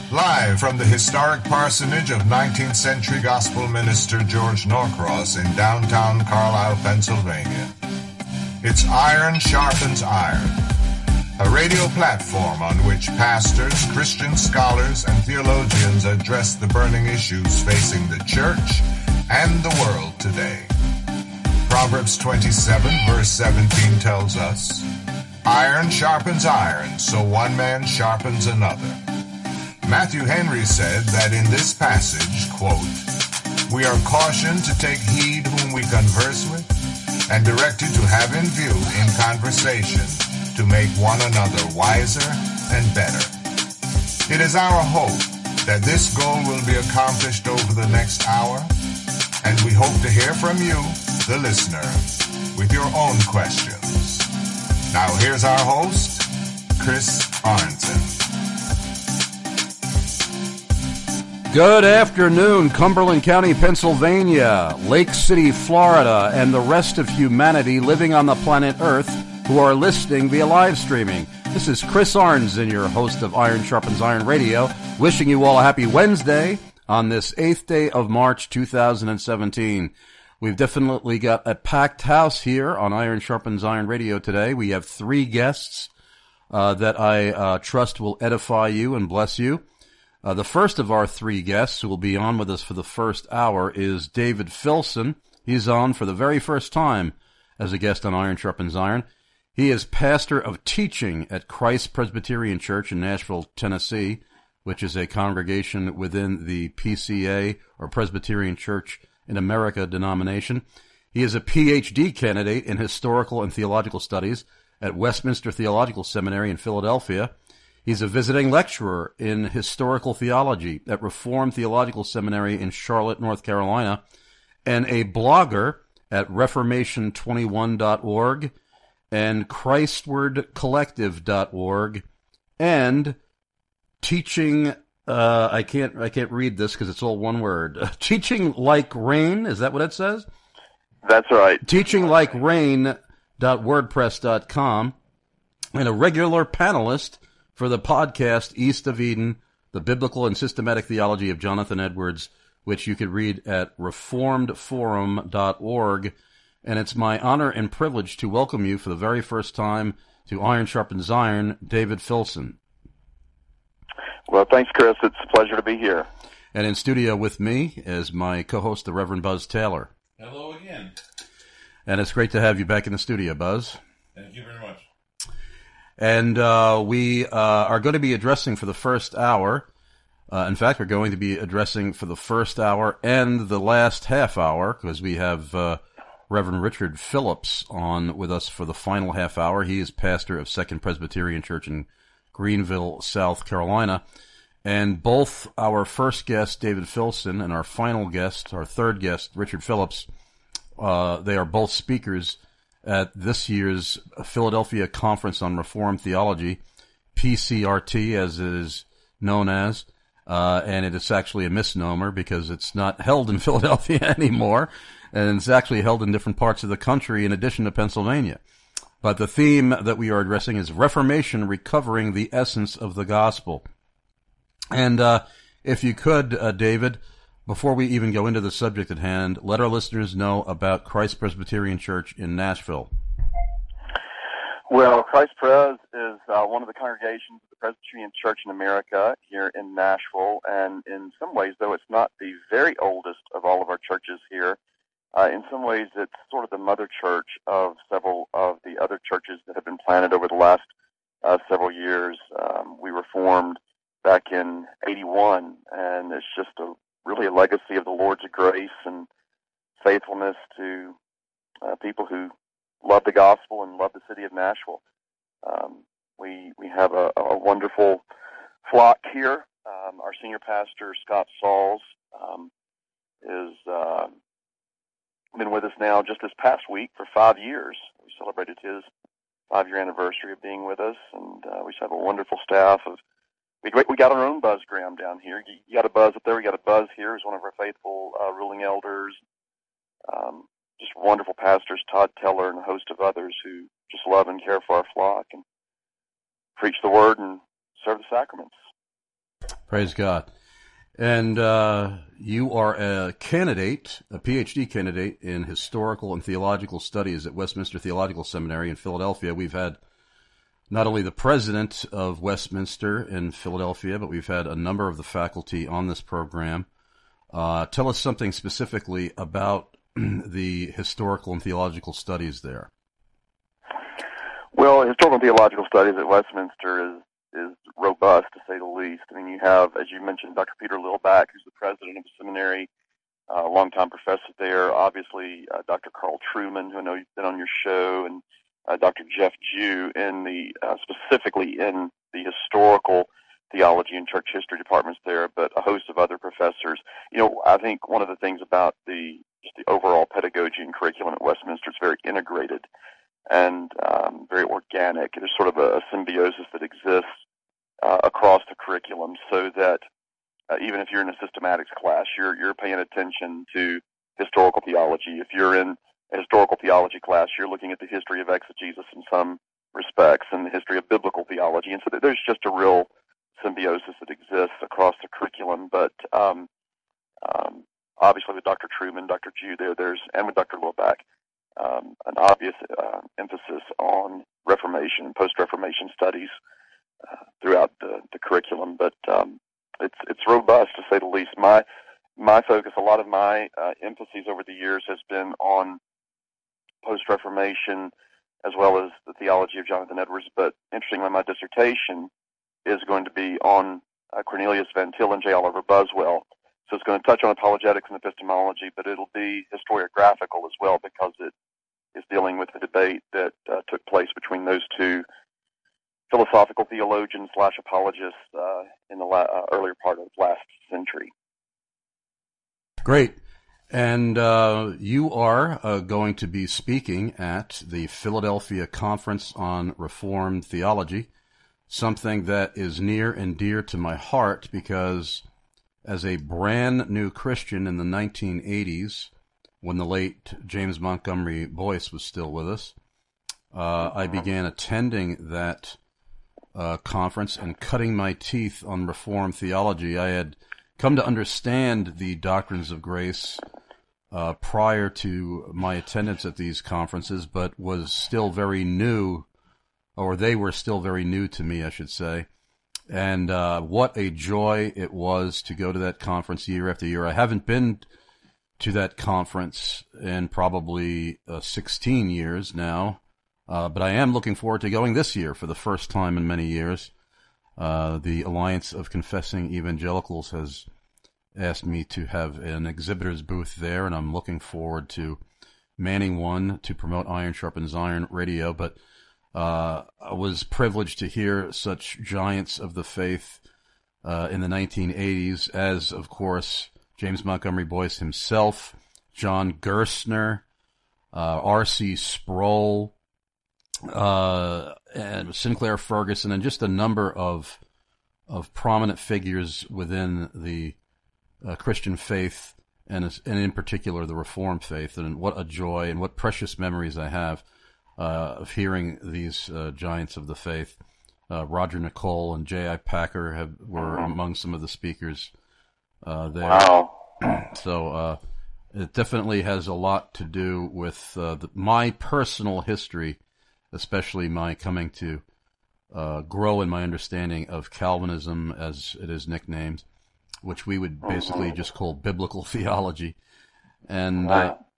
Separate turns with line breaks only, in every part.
Live from the historic parsonage of 19th century gospel minister George Norcross in downtown Carlisle, Pennsylvania. It's Iron Sharpens Iron, a radio platform on which pastors, Christian scholars, and theologians address the burning issues facing the church and the world today. Proverbs 27 verse 17 tells us, "Iron sharpens iron, so one man sharpens another." Matthew Henry said that in this passage, quote, "We are cautioned to take heed whom we converse with, and directed to have in view in conversation to make one another wiser and better." It is our hope that this goal will be accomplished over the next hour, and we hope to hear from you, the listener, with your own questions. Now here's our host, Chris Arnson.
Good afternoon, Cumberland County, Pennsylvania, Lake City, Florida, and the rest of humanity living on the planet Earth who are listening via live streaming. This is Chris Arnson, your host of Iron Sharpens Iron Radio, wishing you all a happy Wednesday on this 8th day of March 2017. We've definitely got a packed house here on Iron Sharpens Iron Radio today. We have three guests that I trust will edify you and bless you. The first of our three guests who will be on with us for the first hour is David Filson. He's on for the very first time as a guest on Iron Sharpens Iron. He is pastor of teaching at Christ Presbyterian Church in Nashville, Tennessee, which is a congregation within the PCA, or Presbyterian Church in America denomination. He is a PhD candidate in historical and theological studies at Westminster Theological Seminary in Philadelphia. He's a visiting lecturer in historical theology at Reformed Theological Seminary in Charlotte, North Carolina, and a blogger at Reformation21.org and Christwordcollective.org, and teaching, I can't read this because it's all one word. Teaching Like Rain, is that what it says?
That's right.
TeachingLikeRain.wordpress.com, and a regular panelist for the podcast East of Eden, the Biblical and Systematic Theology of Jonathan Edwards, which you could read at reformedforum.org. And it's my honor and privilege to welcome you for the very first time to Iron Sharpens Iron, David Filson.
Well, thanks, Chris. It's a pleasure to be here.
And in studio with me is my co-host, the Reverend Buzz Taylor.
Hello again.
And it's great to have you back in the studio, Buzz.
Thank you very much.
And we are going to be addressing for the first hour. In fact, we're going to be addressing for the first hour and the last half hour, because we have Reverend Richard Phillips on with us for the final half hour. He is pastor of Second Presbyterian Church in Greenville, South Carolina. And both our first guest, David Filson, and our final guest, our third guest, Richard Phillips, they are both speakers at this year's Philadelphia Conference on Reformed Theology, PCRT as it is known as, and it is actually a misnomer because it's not held in Philadelphia anymore, and it's actually held in different parts of the country in addition to Pennsylvania. But the theme that we are addressing is Reformation, Recovering the Essence of the Gospel. And if you could, David, before we even go into the subject at hand, let our listeners know about Christ Presbyterian Church in Nashville.
Well, Christ Pres is one of the congregations of the Presbyterian Church in America here in Nashville, and in some ways, though it's not the very oldest of all of our churches here, in some ways it's sort of the mother church of several of the other churches that have been planted over the last several years. We were formed back in 81, and it's just really a legacy of the Lord's grace and faithfulness to people who love the gospel and love the city of Nashville. We have a wonderful flock here. Our senior pastor, Scott Sauls, is been with us now just this past week for 5 years. We celebrated his 5-year anniversary of being with us, and we just have a wonderful staff of. We got our own Buzz Graham down here. You got a Buzz up there. We got a Buzz here. He's one of our faithful ruling elders. Just wonderful pastors, Todd Teller and a host of others who just love and care for our flock and preach the word and serve the sacraments.
Praise God. And you are a candidate, a PhD candidate in historical and theological studies at Westminster Theological Seminary in Philadelphia. We've had not only the president of Westminster in Philadelphia, but we've had a number of the faculty on this program. Tell us something specifically about the historical and theological studies there.
Well, historical and theological studies at Westminster is robust, to say the least. I mean, you have, as you mentioned, Dr. Peter Lilback, who's the president of the seminary, a longtime professor there. Obviously, Dr. Carl Trueman, who I know you've been on your show, and Dr. Jeff Jew, specifically in the historical theology and church history departments there, but a host of other professors. You know, I think one of the things about the overall pedagogy and curriculum at Westminster is very integrated and very organic. There's sort of a symbiosis that exists across the curriculum, so that even if you're in a systematics class, you're paying attention to historical theology. If you're in a historical theology class, you're looking at the history of exegesis in some respects and the history of biblical theology. And so there's just a real symbiosis that exists across the curriculum. But obviously with Dr. Trueman, Dr. Jew and with Dr. Lilback, an obvious emphasis on Reformation and post-Reformation studies throughout the curriculum. But it's robust, to say the least. My focus, a lot of my emphases over the years has been on post-Reformation as well as the theology of Jonathan Edwards. But interestingly, my dissertation is going to be on Cornelius Van Til and J. Oliver Buswell. So it's going to touch on apologetics and epistemology, but it'll be historiographical as well, because it is dealing with the debate that took place between those two philosophical theologians / apologists in the earlier part of last century.
Great. And you are going to be speaking at the Philadelphia Conference on Reformed Theology, something that is near and dear to my heart, because as a brand new Christian in the 1980s, when the late James Montgomery Boyce was still with us, I began attending that conference and cutting my teeth on Reformed theology. I had come to understand the doctrines of grace prior to my attendance at these conferences, but was still very new, or they were still very new to me, I should say. And what a joy it was to go to that conference year after year. I haven't been to that conference in probably 16 years now, but I am looking forward to going this year for the first time in many years. The Alliance of Confessing Evangelicals has asked me to have an exhibitor's booth there, and I'm looking forward to manning one to promote Iron Sharpens Iron Radio. But I was privileged to hear such giants of the faith in the 1980s as, of course, James Montgomery Boyce himself, John Gerstner, R.C. Sproul, and Sinclair Ferguson, and just a number of prominent figures within the Christian faith, and in particular the Reformed faith. And what a joy and what precious memories I have of hearing these giants of the faith. Roger Nicole and J.I. Packer were among some of the speakers there.
Wow.
So it definitely has a lot to do with my personal history, especially my coming to grow in my understanding of Calvinism, as it is nicknamed, which we would basically just call biblical theology. And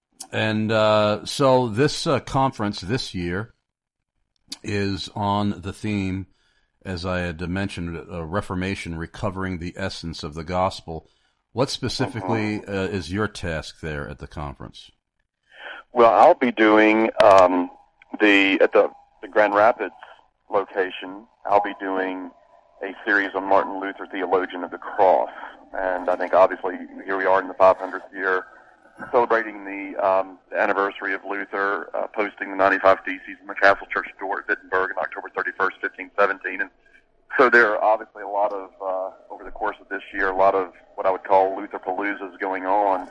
so this conference this year is on the theme, as I had mentioned, Reformation, recovering the essence of the gospel. What specifically is your task there at the conference?
Well, I'll be doing at the Grand Rapids location. I'll be doing a series on Martin Luther, Theologian of the Cross, and I think obviously here we are in the 500th year, celebrating the anniversary of Luther posting the 95 Theses in the Castle Church door at Wittenberg on October 31st, 1517, and so there are obviously a lot of over the course of this year, a lot of what I would call Luther Paloozas going on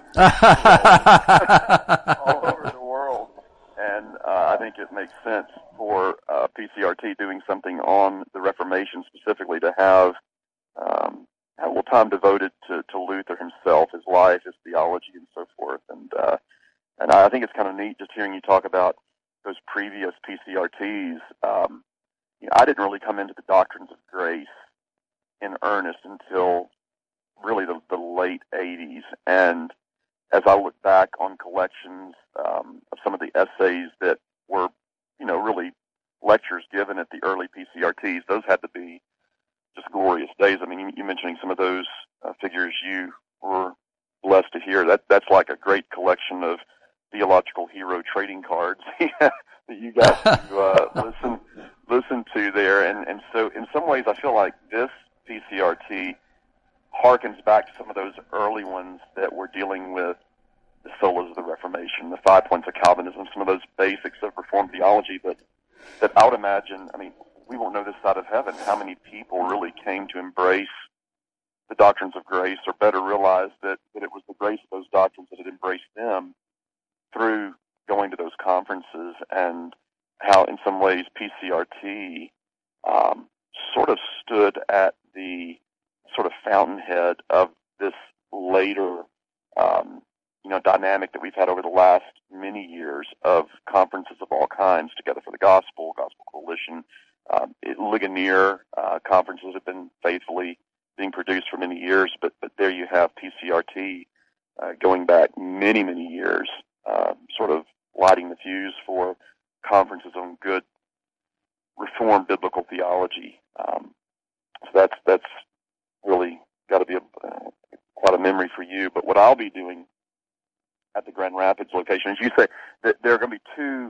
all over the world. And I think it makes sense for PCRT doing something on the Reformation specifically to have had a little time devoted to Luther himself, his life, his theology, and so forth. And I think it's kind of neat just hearing you talk about those previous PCRTs. I didn't really come into the doctrines of grace in earnest until really the late 80s. And as I look back on collections of some of the essays that were, really lectures given at the early PCRTs, those had to be just glorious days. I mean, you mentioning some of those figures you were blessed to hear. That's like a great collection of theological hero trading cards that you got to listen to there. And so in some ways I feel like this PCRT harkens back to some of those early ones that were dealing with the solas of the Reformation, the 5 points of Calvinism, some of those basics of Reformed theology. But that I would imagine, we won't know this side of heaven how many people really came to embrace the doctrines of grace, or better realize that it was the grace of those doctrines that had embraced them through going to those conferences, and how in some ways PCRT sort of stood at the sort of fountainhead of this later dynamic that we've had over the last many years of conferences of all kinds, Together for the Gospel Coalition, Ligonier conferences have been faithfully being produced for many years, but there you have PCRT going back many, many years, sort of lighting the fuse for conferences on good Reformed biblical theology. So that's really got to be quite a memory for you. But what I'll be doing at the Grand Rapids location, as you say, that there are going to be two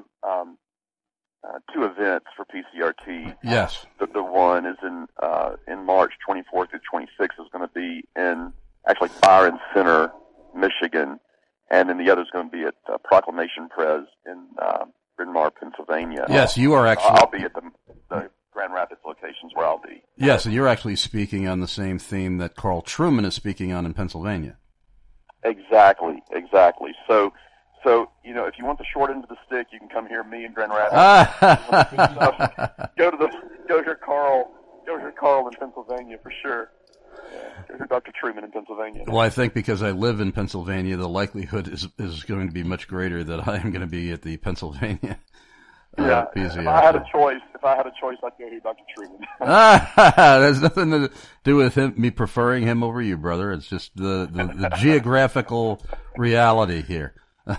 events for PCRT.
Yes.
The one is in March 24th through 26th is going to be in actually Byron Center, Michigan, and then the other is going to be at Proclamation Pres in Bryn Mawr, Pennsylvania.
Yes, you are actually.
I'll be at the Grand Rapids locations where I'll be.
Yes, and you're actually speaking on the same theme that Carl Trueman is speaking on in Pennsylvania. Exactly.
So if you want the short end of the stick, you can come hear me in Grand Rapids. Go to hear Carl in Pennsylvania for sure. Go hear Dr. Trueman in Pennsylvania.
Well, I think because I live in Pennsylvania, the likelihood is going to be much greater that I am going to be at the Pennsylvania.
PCRT. If I had a choice, I'd go hear Dr. Trueman.
There's nothing to do with me preferring him over you, brother. It's just the geographical reality here.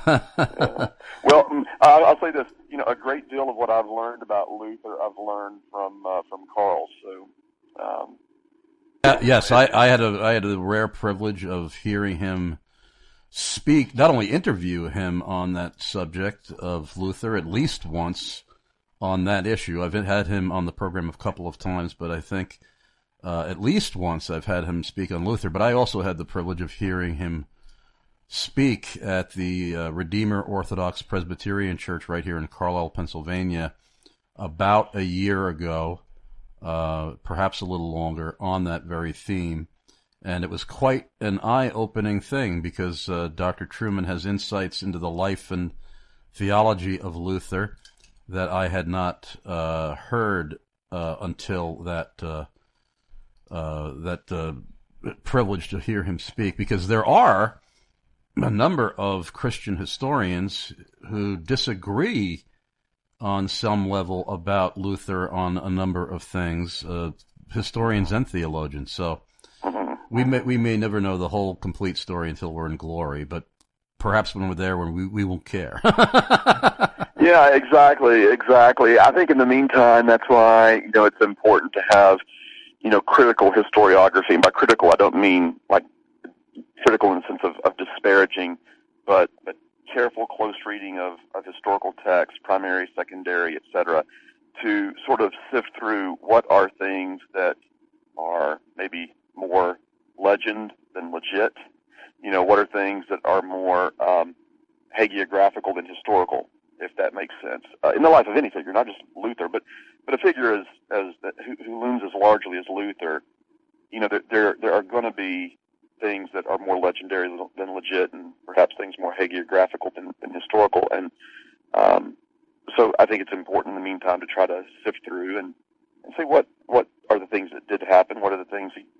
Well, I'll say this. A great deal of what I've learned about Luther, I've learned from Carl. So,
yes, I had a rare privilege of hearing him speak, not only interview him on that subject of Luther at least once on that issue. I've had him on the program a couple of times, but I think at least once I've had him speak on Luther. But I also had the privilege of hearing him speak at the Redeemer Orthodox Presbyterian Church right here in Carlisle, Pennsylvania, about a year ago, perhaps a little longer, on that very theme. And it was quite an eye-opening thing because Dr. Trueman has insights into the life and theology of Luther that I had not heard until that privilege to hear him speak. Because there are a number of Christian historians who disagree on some level about Luther on a number of things, historians and theologians. So we may never know the whole complete story until we're in glory, but perhaps when we're there, we won't care.
Yeah, exactly. I think in the meantime, that's why it's important to have critical historiography. And by critical, I don't mean like critical in the sense of disparaging, but careful, close reading of historical texts, primary, secondary, etc., to sort of sift through what are things that are maybe more legend than legit. What are things that are more hagiographical than historical, if that makes sense, in the life of any figure, not just Luther, but a figure who looms as largely as Luther. There are going to be things that are more legendary than legit, and perhaps things more hagiographical than historical. And so I think it's important in the meantime to try to sift through and say what are the things that did happen, what are the things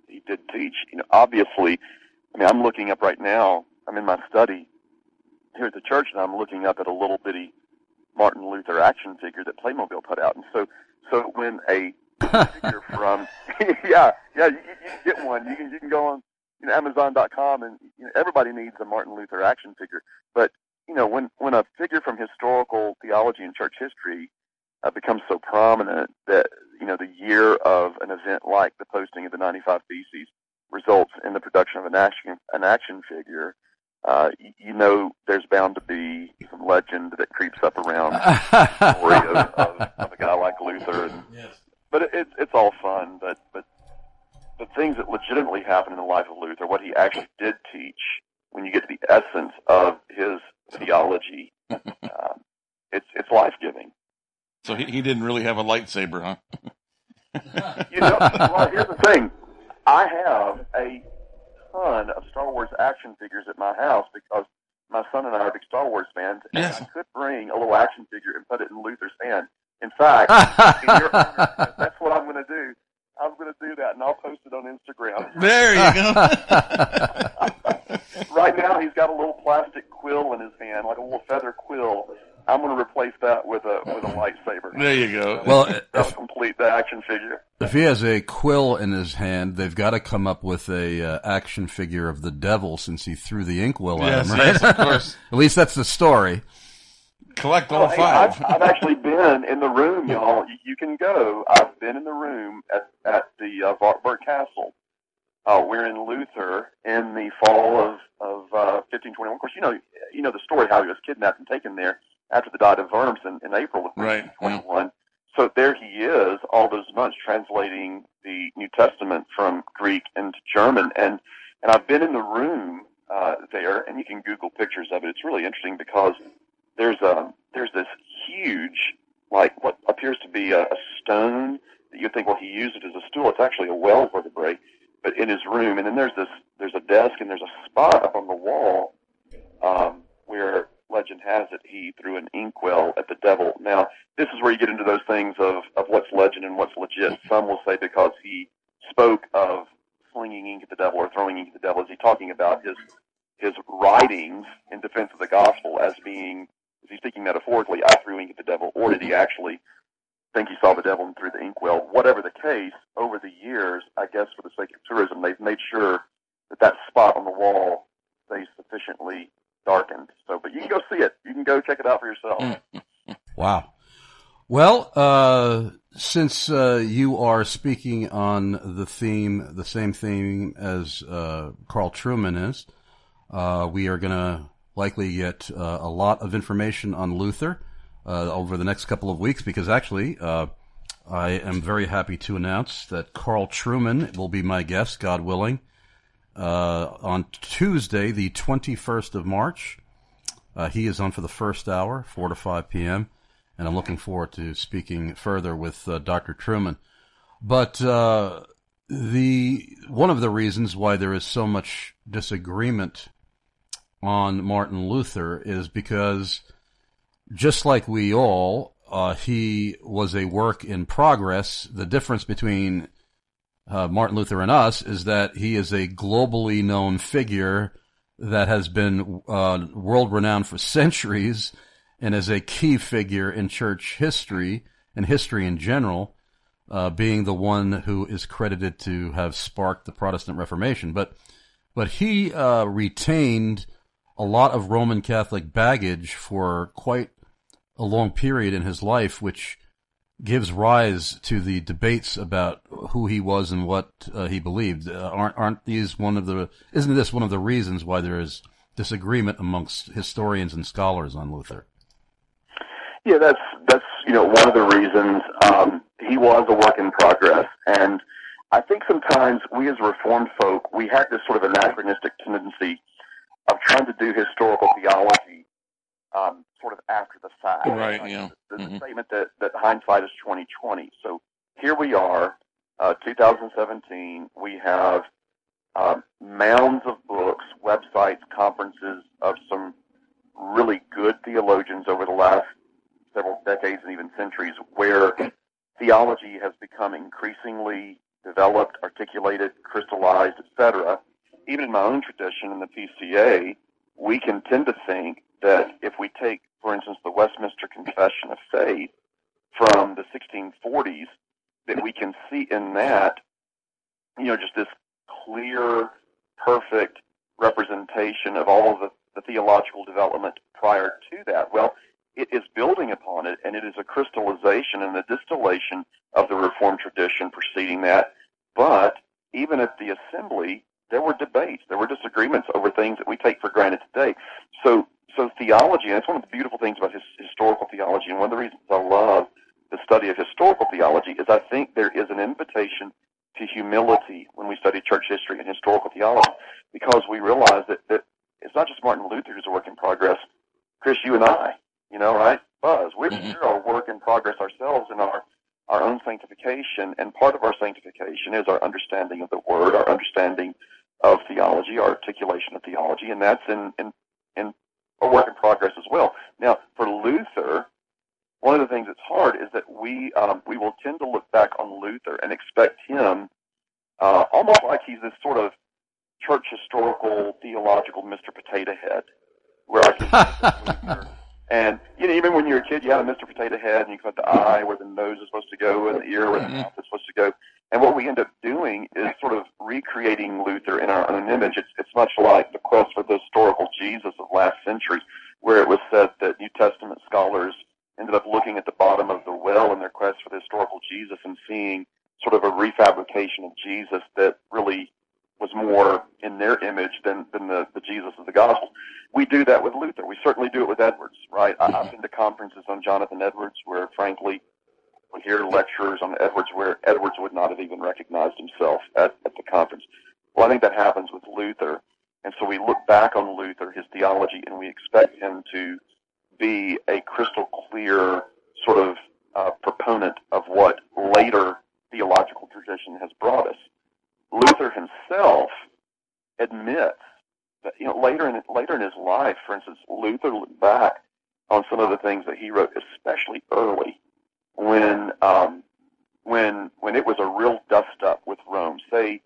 he did teach. Obviously, I'm looking up right now. I'm in my study here at the church, and I'm looking up at a little bitty Martin Luther action figure that Playmobil put out. And so when a figure from you can get one. You can go on Amazon.com, and everybody needs a Martin Luther action figure. But when a figure from historical theology and church history becomes so prominent that the year of an event like the posting of the 95 Theses results in the production of an action figure, there's bound to be some legend that creeps up around the story of a guy like Luther. And,
yes.
But it's all fun. But the things that legitimately happened in the life of Luther, what he actually did teach, when you get to the essence of his theology, it's life-giving.
So he didn't really have a lightsaber, huh?
Well, here's the thing. I have a ton of Star Wars action figures at my house because my son and I are big Star Wars fans, and
Yes.
I could bring a little action figure and put it in Luther's hand. In fact, in your honor, that's what I'm going to do. I'm going to do that, and I'll post it on Instagram.
There you go.
Right now, he's got a little plastic quill in his hand, like a little feather quill. I'm going to replace that with a lightsaber.
There you go.
Well,
That'll complete the action figure.
if he has a quill in his hand, they've got to come up with a action figure of the devil since he threw the inkwell at him, right?
Yes, of course.
At least that's the story.
Collect all
Hey,
five.
I've actually been in the room, y'all. You can go. I've been in the room at the Wartburg Castle. We're in Luther in the fall of 1521. Of course, you know the story how he was kidnapped and taken there after the Diet of Worms in April of 1521. Right. So there he is, all those months translating the New Testament from Greek into German, and I've been in the room there, and you can Google pictures of it. It's really interesting because there's this huge, like what appears to be a stone that you think, well, he used it as a stool. It's actually a well vertebrae, but in his room. And then there's a desk and there's a spot up on the wall where legend has it he threw an inkwell at the devil. Now, this is where you get into those things of what's legend and what's legit. Some will say because he spoke of slinging ink at the devil or throwing ink at the devil, is he talking about his writings in defense of the gospel as being, is he speaking metaphorically, I threw ink at the devil, or did he actually think he saw the devil and threw the inkwell? Whatever the case, over the years, I guess for the sake of tourism, they've made sure that spot on the wall stays sufficiently darkened. So, but you can go see it. You can go check it out for yourself.
Wow. Well, since you are speaking on the same theme as Carl Trueman is, we are going to likely get a lot of information on Luther over the next couple of weeks, because actually I am very happy to announce that Carl Trueman will be my guest, God willing, on Tuesday, the 21st of March. He is on for the first hour, 4 to 5 p.m., and I'm looking forward to speaking further with Dr. Trueman. But one of the reasons why there is so much disagreement on Martin Luther is because, just like we all, he was a work in progress. The difference between Martin Luther and us is that he is a globally known figure that has been world-renowned for centuries and is a key figure in church history and history in general, being the one who is credited to have sparked the Protestant Reformation. But he retained a lot of Roman Catholic baggage for quite a long period in his life, which gives rise to the debates about who he was and what he believed. Isn't this one of the reasons why there is disagreement amongst historians and scholars on Luther?
Yeah, that's one of the reasons. He was a work in progress, and I think sometimes we as Reformed folk, we had this sort of anachronistic tendency of trying to do historical theology sort of after the fact.
Right, yeah.
The statement that hindsight is 20/20. So here we are, 2017. We have mounds of books, websites, conferences of some really good theologians over the last several decades and even centuries, where theology has become increasingly developed, articulated, crystallized, etc. Even in my own tradition in the PCA, we can tend to think that if we take, for instance, the Westminster Confession of Faith from the 1640s, that we can see in that, just this clear, perfect representation of all of the theological development prior to that. Well, it is building upon it, and it is a crystallization and a distillation of the Reformed tradition preceding that. But even at the assembly, there were debates, there were disagreements over things that we take for granted today. So theology, and it's one of the beautiful things about historical theology, and one of the reasons I love the study of historical theology is I think there is an invitation to humility when we study church history and historical theology, because we realize that it's not just Martin Luther who's a work in progress. Chris, you and I, right? Buzz, we're a work in progress ourselves in our own sanctification, and part of our sanctification is our understanding of the Word, our understanding of theology, our articulation of theology, and that's in a work in progress as well. Now, for Luther, one of the things that's hard is that we will tend to look back on Luther and expect him almost like he's this sort of church historical theological Mr. Potato Head, where I can Luther. And even when you're a kid, you had a Mr. Potato Head, and you got the eye where the nose is supposed to go, and the ear where the mouth is supposed to go. And what we end up doing is sort of recreating Luther in our own image. It's much like the quest for the historical Jesus of last century, where it was said that New Testament scholars ended up looking at the bottom of the well in their quest for the historical Jesus and seeing sort of a refabrication of Jesus that really was more in their image than the Jesus of the gospel. We do that with Luther. We certainly do it with Edwards, right? I've been to conferences on Jonathan Edwards where, frankly, we hear lectures on Edwards where Edwards would not have even recognized himself at the conference. Well, I think that happens with Luther. And so we look back on Luther, his theology, and we expect him to be a crystal clear sort of proponent of what later theological tradition has brought us. Luther himself admits that later in his life, for instance, Luther looked back on some of the things that he wrote, especially early, when it was a real dust up with Rome, say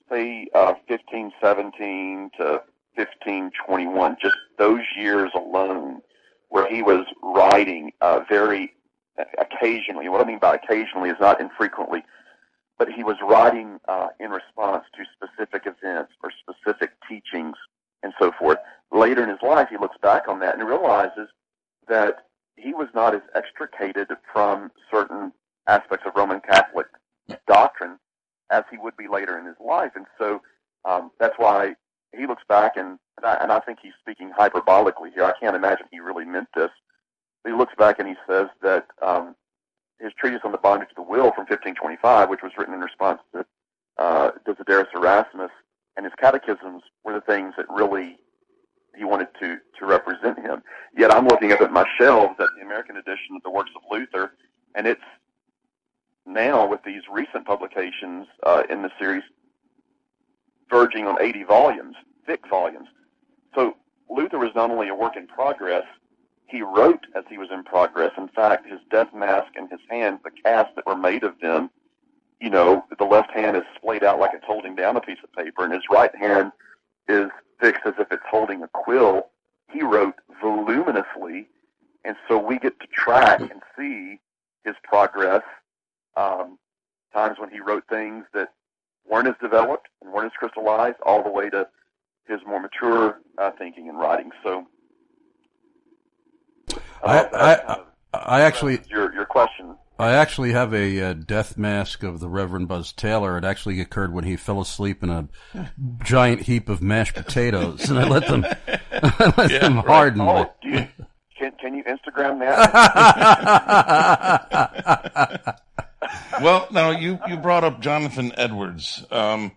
1517 to 1521, just those years alone, where he was writing very occasionally. What I mean by occasionally is not infrequently, but he was writing in response to specific events or specific teachings and so forth. Later in his life, he looks back on that and realizes that he was not as extricated from certain aspects of Roman Catholic doctrine as he would be later in his life. And so that's why he looks back, and I think he's speaking hyperbolically here. I can't imagine he really meant this. But he looks back and he says that his treatise on the bondage of the will from 1525, which was written in response to Desiderius Erasmus, and his catechisms were the things that really he wanted to represent him. Yet I'm looking up at my shelves at the American edition of the works of Luther, and it's now, with these recent publications in the series, verging on 80 volumes, thick volumes. So Luther was not only a work in progress, he wrote as he was in progress. In fact, his death mask and his hands, the casts that were made of them, the left hand is splayed out like it's holding down a piece of paper, and his right hand is fixed as if it's holding a quill. He wrote voluminously, and so we get to track and see his progress, times when he wrote things that weren't as developed and weren't as crystallized, all the way to his more mature thinking and writing. So
I actually
your question.
I actually have a death mask of the Reverend Buzz Taylor. It actually occurred when he fell asleep in a giant heap of mashed potatoes, and I let them harden.
Oh, can you Instagram that?
Well, now you brought up Jonathan Edwards.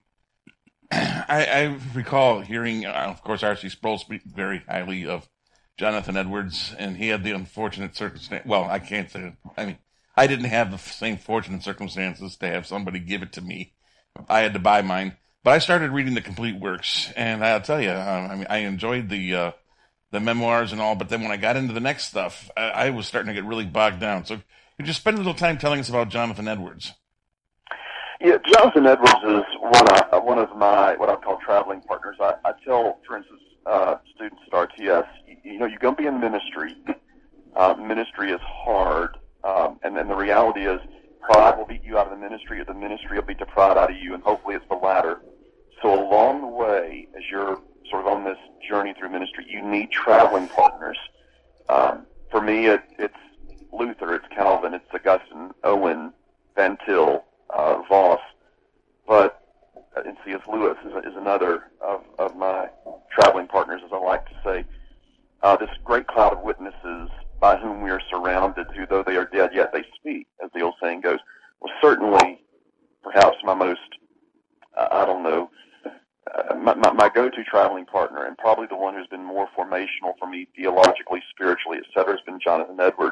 I recall hearing, of course, R.C. Sproul speak very highly of Jonathan Edwards, and he had the unfortunate circumstance. Well, I can't say. I didn't have the same fortunate circumstances to have somebody give it to me. I had to buy mine. But I started reading the complete works, and I'll tell you, I enjoyed the memoirs and all, but then when I got into the next stuff, I was starting to get really bogged down. So could you spend a little time telling us about Jonathan Edwards?
Yeah, Jonathan Edwards is one of my what I call traveling partners. I tell, for instance, students at RTS, you're going to be in ministry. Ministry is hard, and then the reality is pride will beat you out of the ministry, or the ministry will beat the pride out of you, and hopefully it's the latter. So along the way, as you're sort of on this journey through ministry, you need traveling partners. For me, it's Luther, it's Calvin, it's Augustine, Owen, Van Til, Voss, and C.S. Lewis is another of my traveling partners, as I like to say. This great cloud of witnesses by whom we are surrounded, who though they are dead, yet they speak, as the old saying goes, was certainly perhaps my most, my go-to traveling partner, and probably the one who's been more formational for me theologically, spiritually, etc., has been Jonathan Edwards.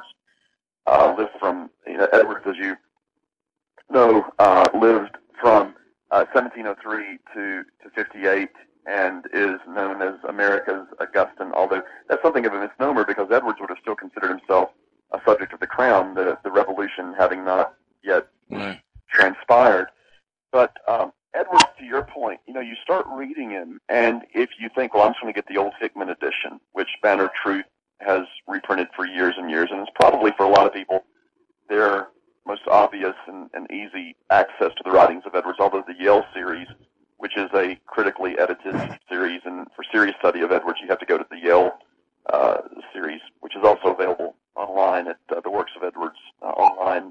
Edwards, as you know, lived from 1703 to 58 and is known as America's Augustine, although that's something of a misnomer because Edwards would have still considered himself a subject of the crown, the revolution having not yet transpired. But Edwards, to your point, you start reading him, and if you think, well, I'm just going to get the old Hickman edition, which Banner Truth has reprinted for years and years, and it's probably for a lot of people their most obvious and easy access to the writings of Edwards, although the Yale series, which is a critically edited series, and for serious study of Edwards, you have to go to the Yale series, which is also available online at the Works of Edwards online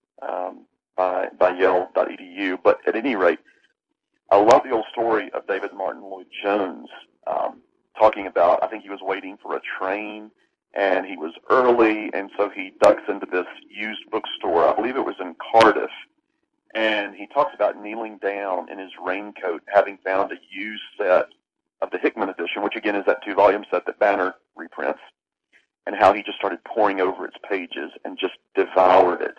by Yale.edu. But at any rate, I love the old story of David Martin Lloyd-Jones talking about, I think he was waiting for a train, and he was early, and so he ducks into this used bookstore. I believe it was in Cardiff. And he talks about kneeling down in his raincoat, having found a used set of the Hickman edition, which again is that 2-volume set that Banner reprints, and how he just started poring over its pages and just devoured it.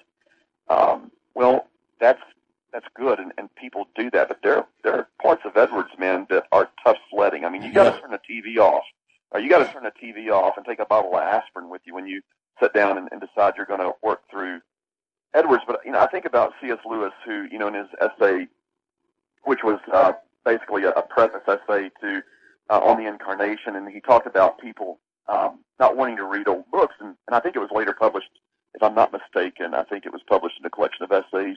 Well, that's good, and people do that, but there are parts of Edwards, man, that are tough sledding. I mean, you got to turn the TV off, or you got to turn the TV off and take a bottle of aspirin with you when you sit down and decide you're going to work through Edwards. But I think about C.S. Lewis, who in his essay, which was basically a preface essay to on the Incarnation, and he talked about people not wanting to read old books, and I think it was later published, if I'm not mistaken. I think it was published in a collection of essays.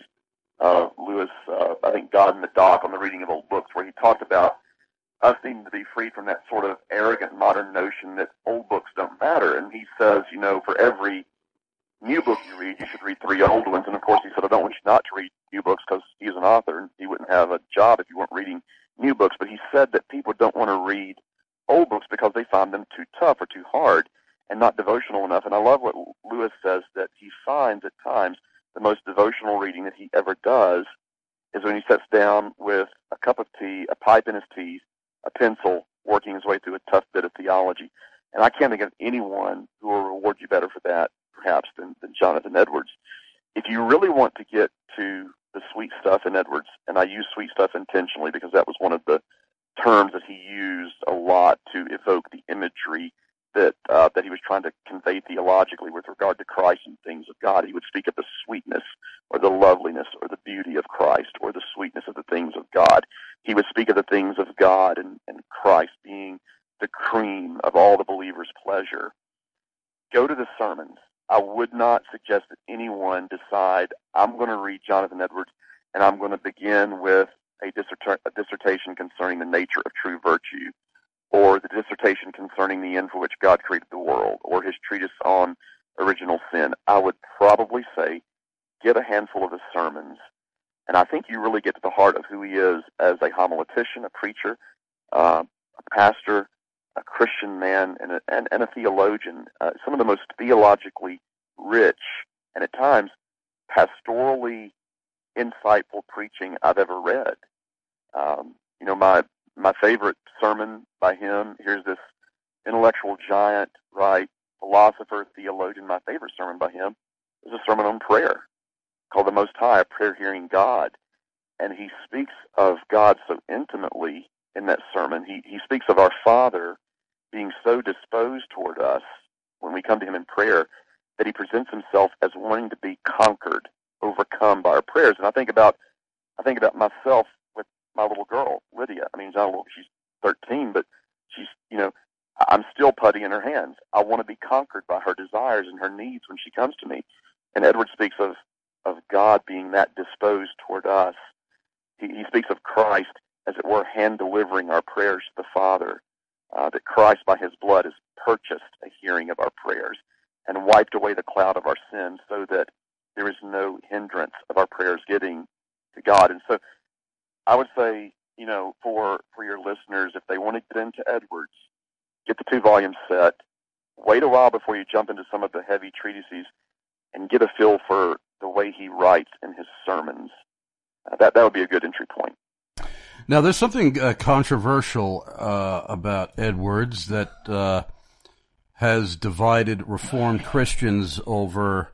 Lewis, I think God in the Dock, on the reading of old books, where he talked about us needing to be free from that sort of arrogant modern notion that old books don't matter. And he says, for every new book you read, you should read 3 old ones. And of course, he said, I don't want you not to read new books because he's an author and he wouldn't have a job if you weren't reading new books. But he said that people don't want to read old books because they find them too tough or too hard and not devotional enough. And I love what Lewis says, that he finds at times the most devotional reading that he ever does is when he sits down with a cup of tea, a pipe in his teeth, a pencil, working his way through a tough bit of theology. And I can't think of anyone who will reward you better for that, perhaps, than Jonathan Edwards. If you really want to get to the sweet stuff in Edwards, and I use sweet stuff intentionally because that was one of the terms that he used a lot to evoke the imagery that he was trying to convey theologically with regard to Christ and things of God. He would speak of the sweetness or the loveliness or the beauty of Christ or the sweetness of the things of God. He would speak of the things of God and Christ being the cream of all the believer's pleasure. Go to the sermons. I would not suggest that anyone decide, I'm going to read Jonathan Edwards and I'm going to begin with a dissertation concerning the nature of true virtue, or the dissertation concerning the end for which God created the world, or his treatise on original sin. I would probably say get a handful of his sermons, and I think you really get to the heart of who he is as a homiletician, a preacher, a pastor, a Christian man, and a theologian. Some of the most theologically rich and at times pastorally insightful preaching I've ever read. My favorite sermon by him, here's this intellectual giant, right, philosopher, theologian. My favorite sermon by him is a sermon on prayer called The Most High, a prayer-hearing God. And he speaks of God so intimately in that sermon. He speaks of our Father being so disposed toward us when we come to him in prayer that he presents himself as wanting to be conquered, overcome by our prayers. And I think about I think about myself with my little girl, Lydia. I mean, she's 13, but she's, I'm still putty in her hands. I want to be conquered by her desires and her needs when she comes to me. And Edward speaks of God being that disposed toward us. He speaks of Christ, as it were, hand-delivering our prayers to the Father, that Christ, by his blood, has purchased a hearing of our prayers and wiped away the cloud of our sins so that there is no hindrance of our prayers getting to God. And so I would say, for your listeners, if they want to get into Edwards, get the 2-volume set, wait a while before you jump into some of the heavy treatises, and get a feel for the way he writes in his sermons. That would be a good entry point.
Now, there's something controversial about Edwards that has divided Reformed Christians over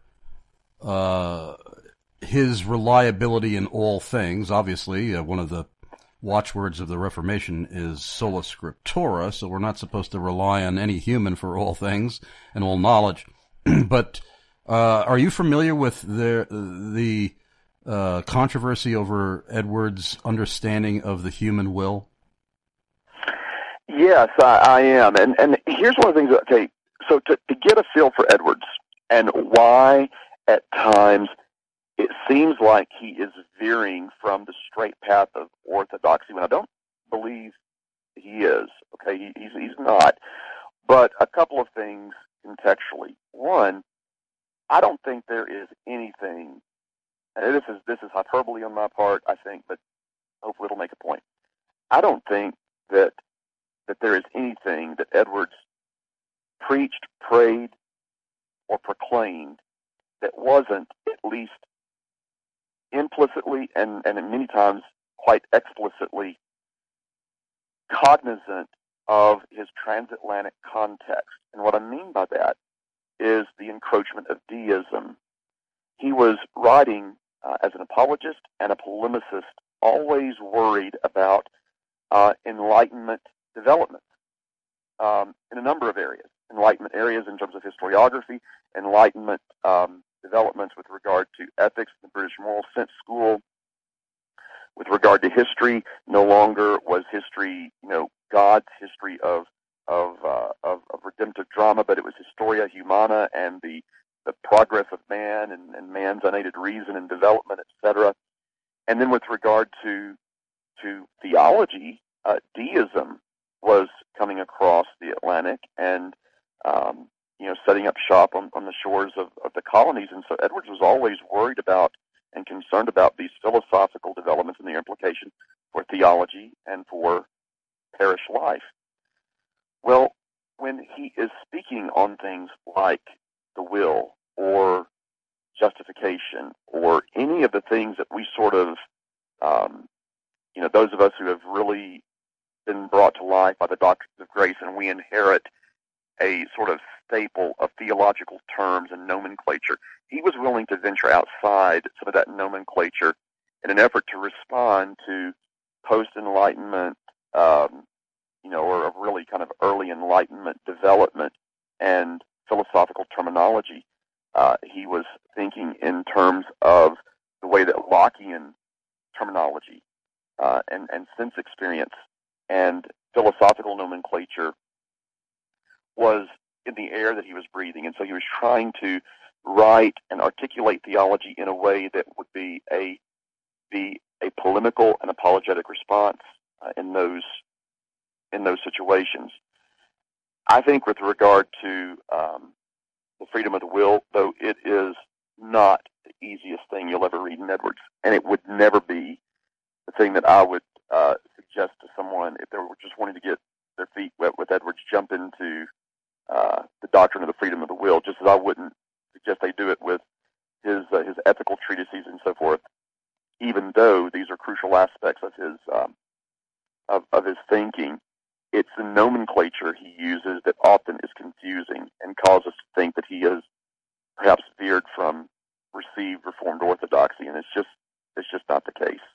his reliability in all things. Obviously, one of the watchwords of the Reformation is sola scriptura, so we're not supposed to rely on any human for all things and all knowledge. But are you familiar with the controversy over Edwards' understanding of the human will?
Yes, I am. And here's one of the things, okay, so to get a feel for Edwards and why at times it seems like he is veering from the straight path of orthodoxy, when I don't believe he is. Okay, he's not. But a couple of things contextually. One, I don't think there is anything, and this is hyperbole on my part, I think, but hopefully it'll make a point. I don't think that there is anything that Edwards preached, prayed, or proclaimed that wasn't at least implicitly and many times quite explicitly cognizant of his transatlantic context. And what I mean by that is the encroachment of deism. He was writing as an apologist and a polemicist, always worried about Enlightenment development in a number of areas. Enlightenment areas in terms of historiography, Enlightenment developments with regard to ethics in the British Moral Sense School. With regard to history, no longer was history, God's history of redemptive drama, but it was Historia Humana and the progress of man and man's unaided reason and development, etc. And then with regard to theology, deism was coming across the Atlantic and setting up shop on the shores of the colonies. And so Edwards was always worried about and concerned about these philosophical developments and their implication for theology and for parish life. Well, when he is speaking on things like the will or justification or any of the things that we sort of, those of us who have really been brought to life by the doctrines of grace, and we inherit a sort of staple of theological terms and nomenclature, he was willing to venture outside some of that nomenclature in an effort to respond to post-Enlightenment, or a really kind of early Enlightenment development and philosophical terminology. He was thinking in terms of the way that Lockean terminology and sense experience and philosophical nomenclature was in the air that he was breathing. And so he was trying to write and articulate theology in a way that would be a polemical and apologetic response in those situations. I think with regard to the freedom of the will, though it is not the easiest thing you'll ever read in Edwards, and it would never be the thing that I would suggest to someone if they were just wanting to get their feet wet with Edwards, jump into the doctrine of the freedom of the will, just as I wouldn't suggest they do it with his ethical treatises and so forth, even though these are crucial aspects of his of his thinking. It's the nomenclature he uses that often is confusing and causes us to think that he has perhaps veered from received Reformed orthodoxy, and it's just not the case.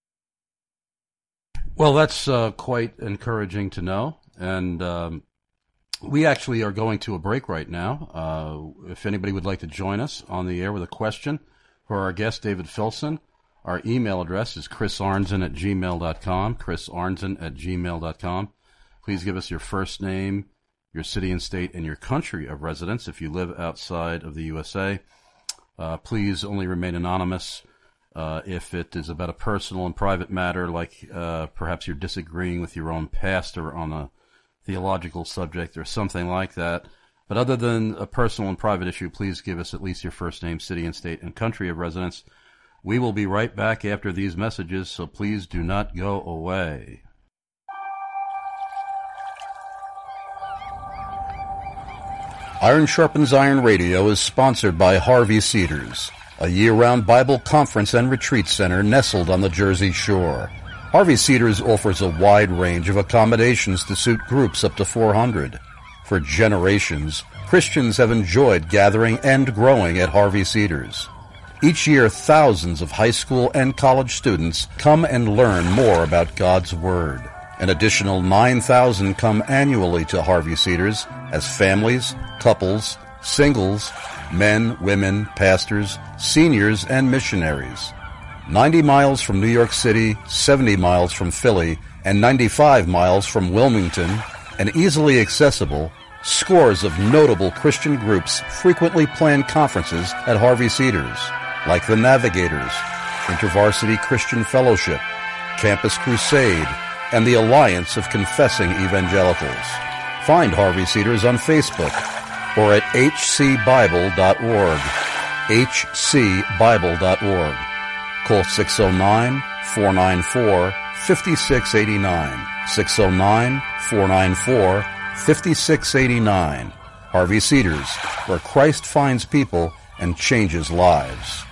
Well, that's quite encouraging to know, and we actually are going to a break right now. If anybody would like to join us on the air with a question for our guest, David Filson, Our email address is chrisarnzen@gmail.com, chrisarnzen@gmail.com. Please give us your first name, your city and state, and your country of residence if you live outside of the USA. Please only remain anonymous if it is about a personal and private matter, like perhaps you're disagreeing with your own pastor on a theological subject or something like that. But other than a personal and private issue, please give us at least your first name, city and state, and country of residence. We will be right back after these messages, so please do not go away. Iron Sharpens Iron Radio is sponsored by Harvey Cedars, a year-round Bible conference and retreat center nestled on the Jersey Shore. Harvey Cedars offers a wide range of accommodations to suit groups up to 400. For generations, Christians have enjoyed gathering and growing at Harvey Cedars. Each year, thousands of high school and college students come and learn more about God's Word. An additional 9,000 come annually to Harvey Cedars as families, couples, singles, men, women, pastors, seniors, and missionaries. 90 miles from New York City, 70 miles from Philly, and 95 miles from Wilmington, and easily accessible, scores of notable Christian groups frequently plan conferences at Harvey Cedars, like the Navigators, InterVarsity Christian Fellowship, Campus Crusade, and the Alliance of Confessing Evangelicals. Find Harvey Cedars on Facebook or at hcbible.org, hcbible.org. Call 609-494-5689, 609-494-5689. Harvey Cedars, where Christ finds people and changes lives.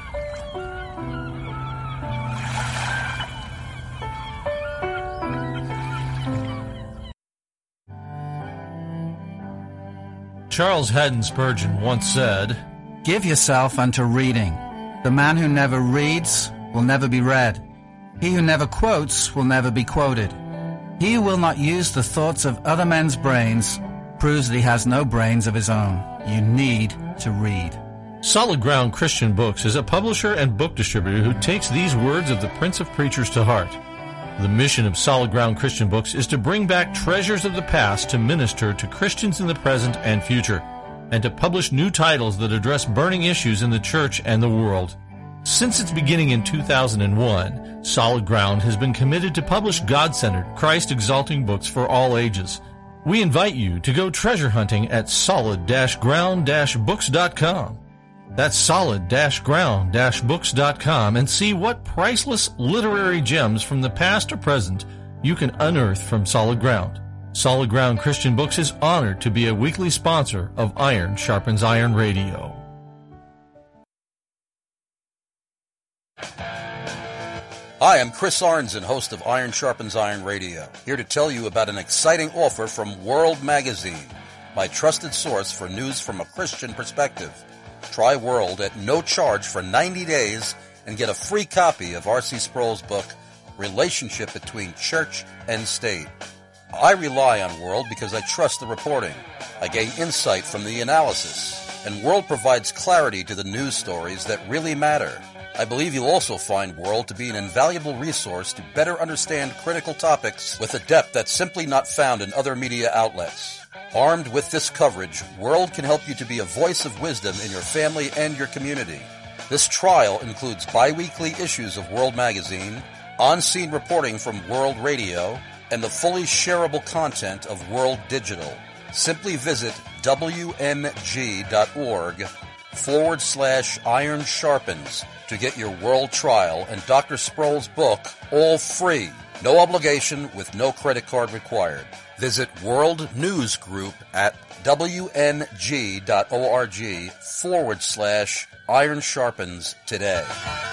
Charles Haddon Spurgeon once said,
"Give yourself unto reading. The man who never reads will never be read. He who never quotes will never be quoted. He who will not use the thoughts of other men's brains proves that he has no brains of his own. You need to read."
Solid Ground Christian Books is a publisher and book distributor who takes these words of the Prince of Preachers to heart. The mission of Solid Ground Christian Books is to bring back treasures of the past to minister to Christians in the present and future, and to publish new titles that address burning issues in the church and the world. Since its beginning in 2001, Solid Ground has been committed to publish God-centered, Christ-exalting books for all ages. We invite you to go treasure hunting at solid-ground-books.com. That's solid-ground-books.com, and see what priceless literary gems from the past or present you can unearth from Solid Ground. Solid Ground Christian Books is honored to be a weekly sponsor of Iron Sharpens Iron Radio.
Hi, I'm Chris Arnzen, host of Iron Sharpens Iron Radio, here to tell you about an exciting offer from World Magazine, my trusted source for news from a Christian perspective. Try World at no charge for 90 days and get a free copy of R.C. Sproul's book, Relationship Between Church and State. I rely on World because I trust the reporting. I gain insight from the analysis, and World provides clarity to the news stories that really matter. I believe you'll also find World to be an invaluable resource to better understand critical topics with a depth that's simply not found in other media outlets. Armed with this coverage, World can help you to be a voice of wisdom in your family and your community. This trial includes bi-weekly issues of World Magazine, on-scene reporting from World Radio, and the fully shareable content of World Digital. Simply visit wmg.org/Iron Sharpens to get your World trial and Dr. Sproul's book all free. No obligation with no credit card required. Visit World News Group at wmg.org/Iron Sharpens today.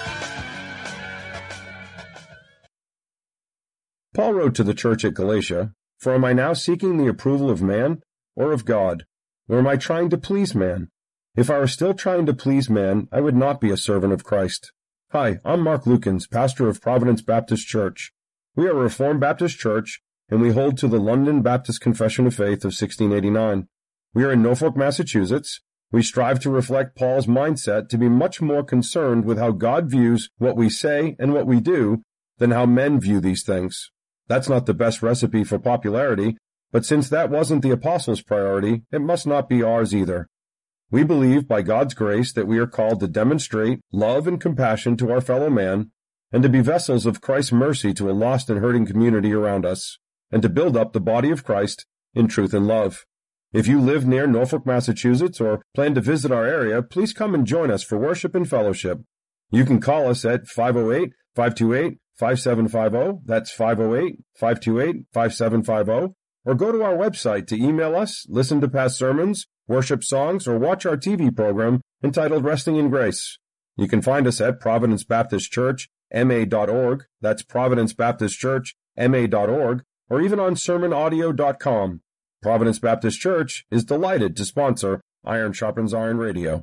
Paul wrote to the church at Galatia, "For am I now seeking the approval of man or of God? Or am I trying to please man? If I were still trying to please man, I would not be a servant of Christ." Hi, I'm Mark Lukens, pastor of Providence Baptist Church. We are a Reformed Baptist church, and we hold to the London Baptist Confession of Faith of 1689. We are in Norfolk, Massachusetts, We strive to reflect Paul's mindset to be much more concerned with how God views what we say and what we do than how men view these things. That's not the best recipe for popularity, but since that wasn't the apostles' priority, it must not be ours either. We believe by God's grace that we are called to demonstrate love and compassion to our fellow man, and to be vessels of Christ's mercy to a lost and hurting community around us, and to build up the body of Christ in truth and love. If you live near Norfolk, Massachusetts, or plan to visit our area, please come and join us for worship and fellowship. You can call us at 508-528-5750, that's 508-528-5750, or go to our website to email us, listen to past sermons, worship songs, or watch our TV program entitled Resting in Grace. You can find us at Providence Baptist Church, ma.org, that's Providence Baptist Church, ma.org, or even on sermonaudio.com. Providence Baptist Church is delighted to sponsor Iron Sharpens Iron Radio.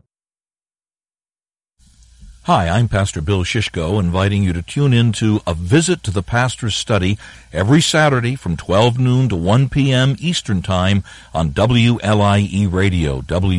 Hi, I'm Pastor Bill Shishko, inviting you to tune in to A Visit to the Pastor's Study every Saturday from 12 noon to 1 p.m. Eastern Time on WLIE Radio,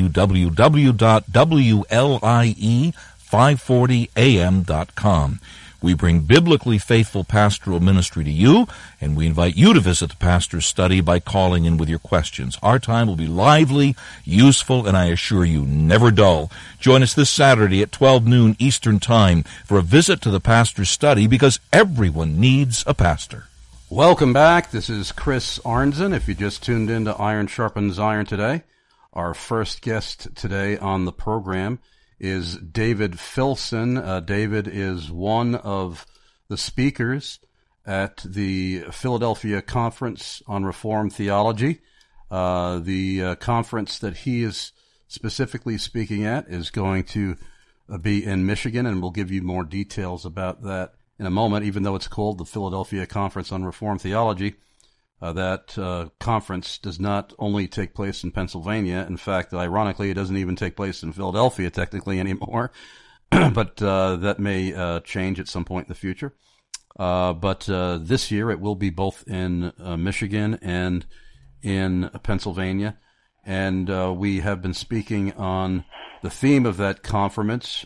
www.WLIE540am.com. We bring biblically faithful pastoral ministry to you, and we invite you to visit the pastor's study by calling in with your questions. Our time will be lively, useful, and I assure you, never dull. Join us this Saturday at 12 noon Eastern Time for a visit to the pastor's study, because everyone needs a pastor.
Welcome back. This is Chris Arnzen. If you just tuned in to Iron Sharpens Iron today, our first guest today on the program is David Filson. David is one of the speakers at the Philadelphia Conference on Reformed Theology. The conference that he is specifically speaking at is going to be in Michigan, and we'll give you more details about that in a moment, even though it's called the Philadelphia Conference on Reformed Theology. That conference does not only take place in Pennsylvania. In fact, ironically, it doesn't even take place in Philadelphia technically anymore, but that may change at some point in the future. But this year it will be both in Michigan and in Pennsylvania. And we have been speaking on the theme of that conference,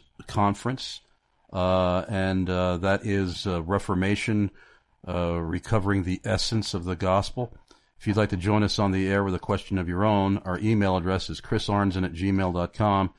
and that is Reformation, recovering the essence of the gospel. If you'd like to join us on the air with a question of your own, our email address is chrisarnzen@gmail.com,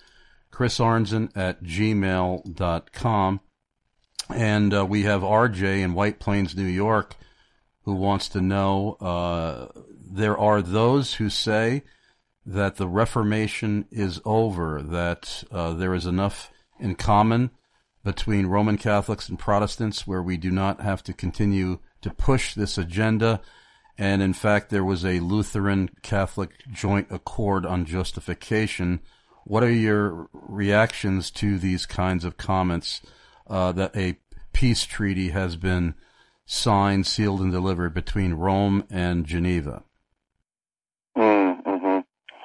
chrisarnzen@gmail.com. And we have RJ in White Plains, New York, who wants to know, there are those who say that the Reformation is over, that there is enough in common between Roman Catholics and Protestants where we do not have to continue to push this agenda. And in fact, there was a Lutheran Catholic joint accord on justification. What are your reactions to these kinds of comments, that a peace treaty has been signed, sealed, and delivered between Rome and Geneva?
Mm-hmm.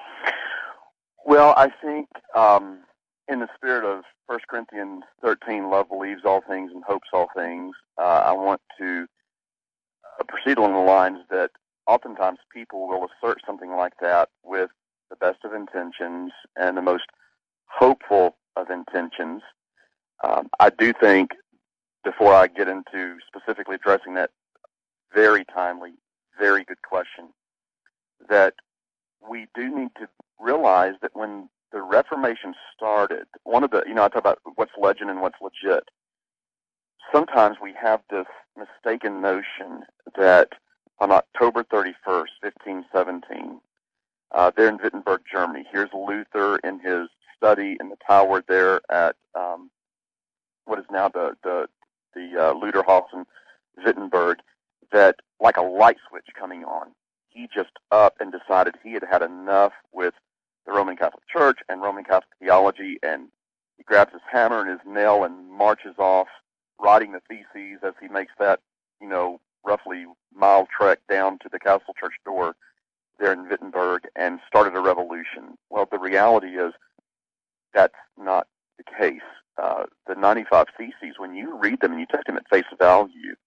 Well, I think in the spirit of 1 Corinthians 13, love believes all things and hopes all things, I want to proceed along the lines that oftentimes people will assert something like that with the best of intentions and the most hopeful of intentions. I do think, before I get into specifically addressing that very timely, very good question, that we do need to realize that when the Reformation started, one of the, I talk about what's legend and what's legit. Sometimes we have this mistaken notion that on October 31st, 1517, there in Wittenberg, Germany, here's Luther in his study in the tower there at what is now the Lutherhausen, Wittenberg, that like a light switch coming on, he just up and decided he had had enough with the Roman Catholic Church and Roman Catholic theology, and he grabs his hammer and his nail and marches off, writing the theses as he makes that, roughly mile trek down to the Castle Church door there in Wittenberg, and started a revolution. Well, the reality is that's not the case. The 95 Theses, when you read them and you take them at face value,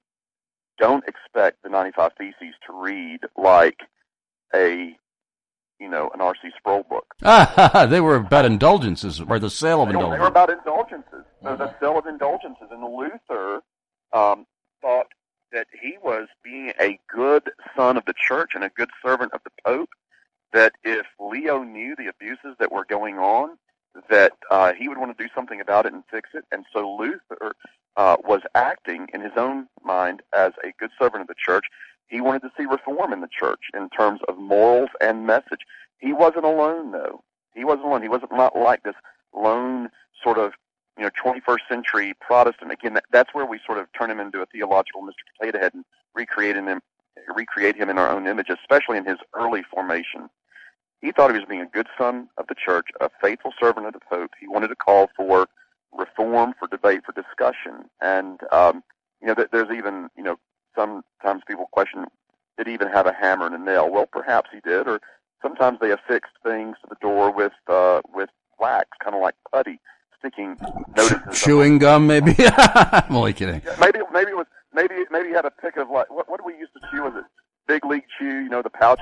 don't expect the 95 Theses to read like a an R.C. Sproul book.
They were about indulgences, or the sale of
They were
indulgences.
about indulgences, the sale of indulgences. And Luther thought that he was being a good son of the church and a good servant of the Pope, that if Leo knew the abuses that were going on, that he would want to do something about it and fix it. And so Luther was acting in his own mind as a good servant of the church. He wanted to see reform in the church in terms of morals and message. He wasn't alone, though. He wasn't alone. He wasn't not like this lone sort of 21st century Protestant. Again, that's where we sort of turn him into a theological Mr. Potato Head and recreate him in our own image, especially in his early formation. He thought he was being a good son of the church, a faithful servant of the Pope. He wanted to call for reform, for debate, for discussion. And, there's even, sometimes people question, did he even have a hammer and a nail? Well, perhaps he did, or sometimes they affixed things to the door with wax, kind of like putty, sticking notices.
Chewing gum, maybe? I'm only kidding.
Yeah, maybe he had a pick of, like, what do we used to chew? Was it Big League Chew, the pouch?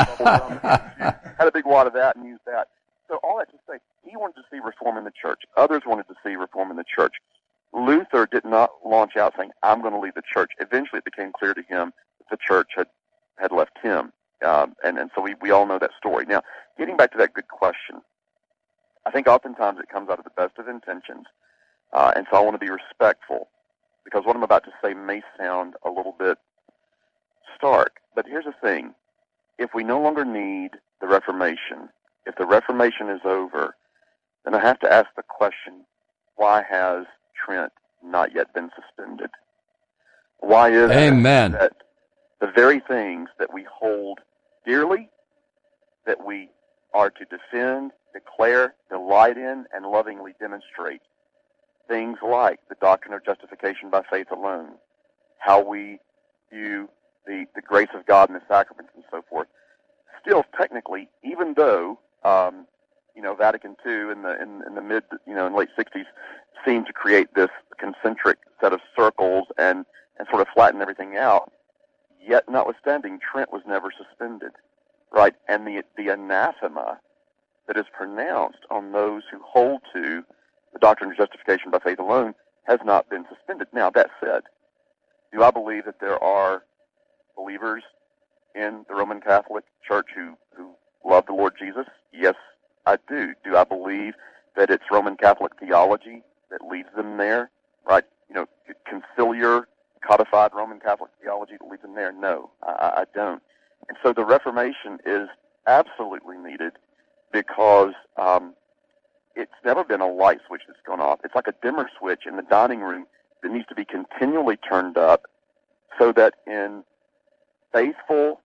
Had a big wad of that and used that. So all that to say, he wanted to see reform in the church. Others wanted to see reform in the church. Luther did not launch out saying, I'm going to leave the church. Eventually it became clear to him that the church had left him. And so we all know that story. Now, getting back to that good question, I think oftentimes it comes out of the best of intentions. And so I want to be respectful, because what I'm about to say may sound a little bit stark. But here's the thing. If we no longer need the Reformation, if the Reformation is over, then I have to ask the question, why has Trent not yet been suspended? Why is it that the very things that we hold dearly, that we are to defend, declare, delight in, and lovingly demonstrate, things like the doctrine of justification by faith alone, how we view the grace of God in the sacraments and so forth, still technically, even though Vatican II in the mid in late 60s seemed to create this concentric set of circles and sort of flatten everything out, yet notwithstanding, Trent was never suspended, right? And the anathema that is pronounced on those who hold to the doctrine of justification by faith alone has not been suspended. Now, that said, do I believe that there are believers in the Roman Catholic Church who love the Lord Jesus? Yes, I do. Do I believe that it's Roman Catholic theology that leads them there, right? Conciliar, codified Roman Catholic theology that leads them there? No, I don't. And so the Reformation is absolutely needed, because it's never been a light switch that's gone off. It's like a dimmer switch in the dining room that needs to be continually turned up, so that in faithful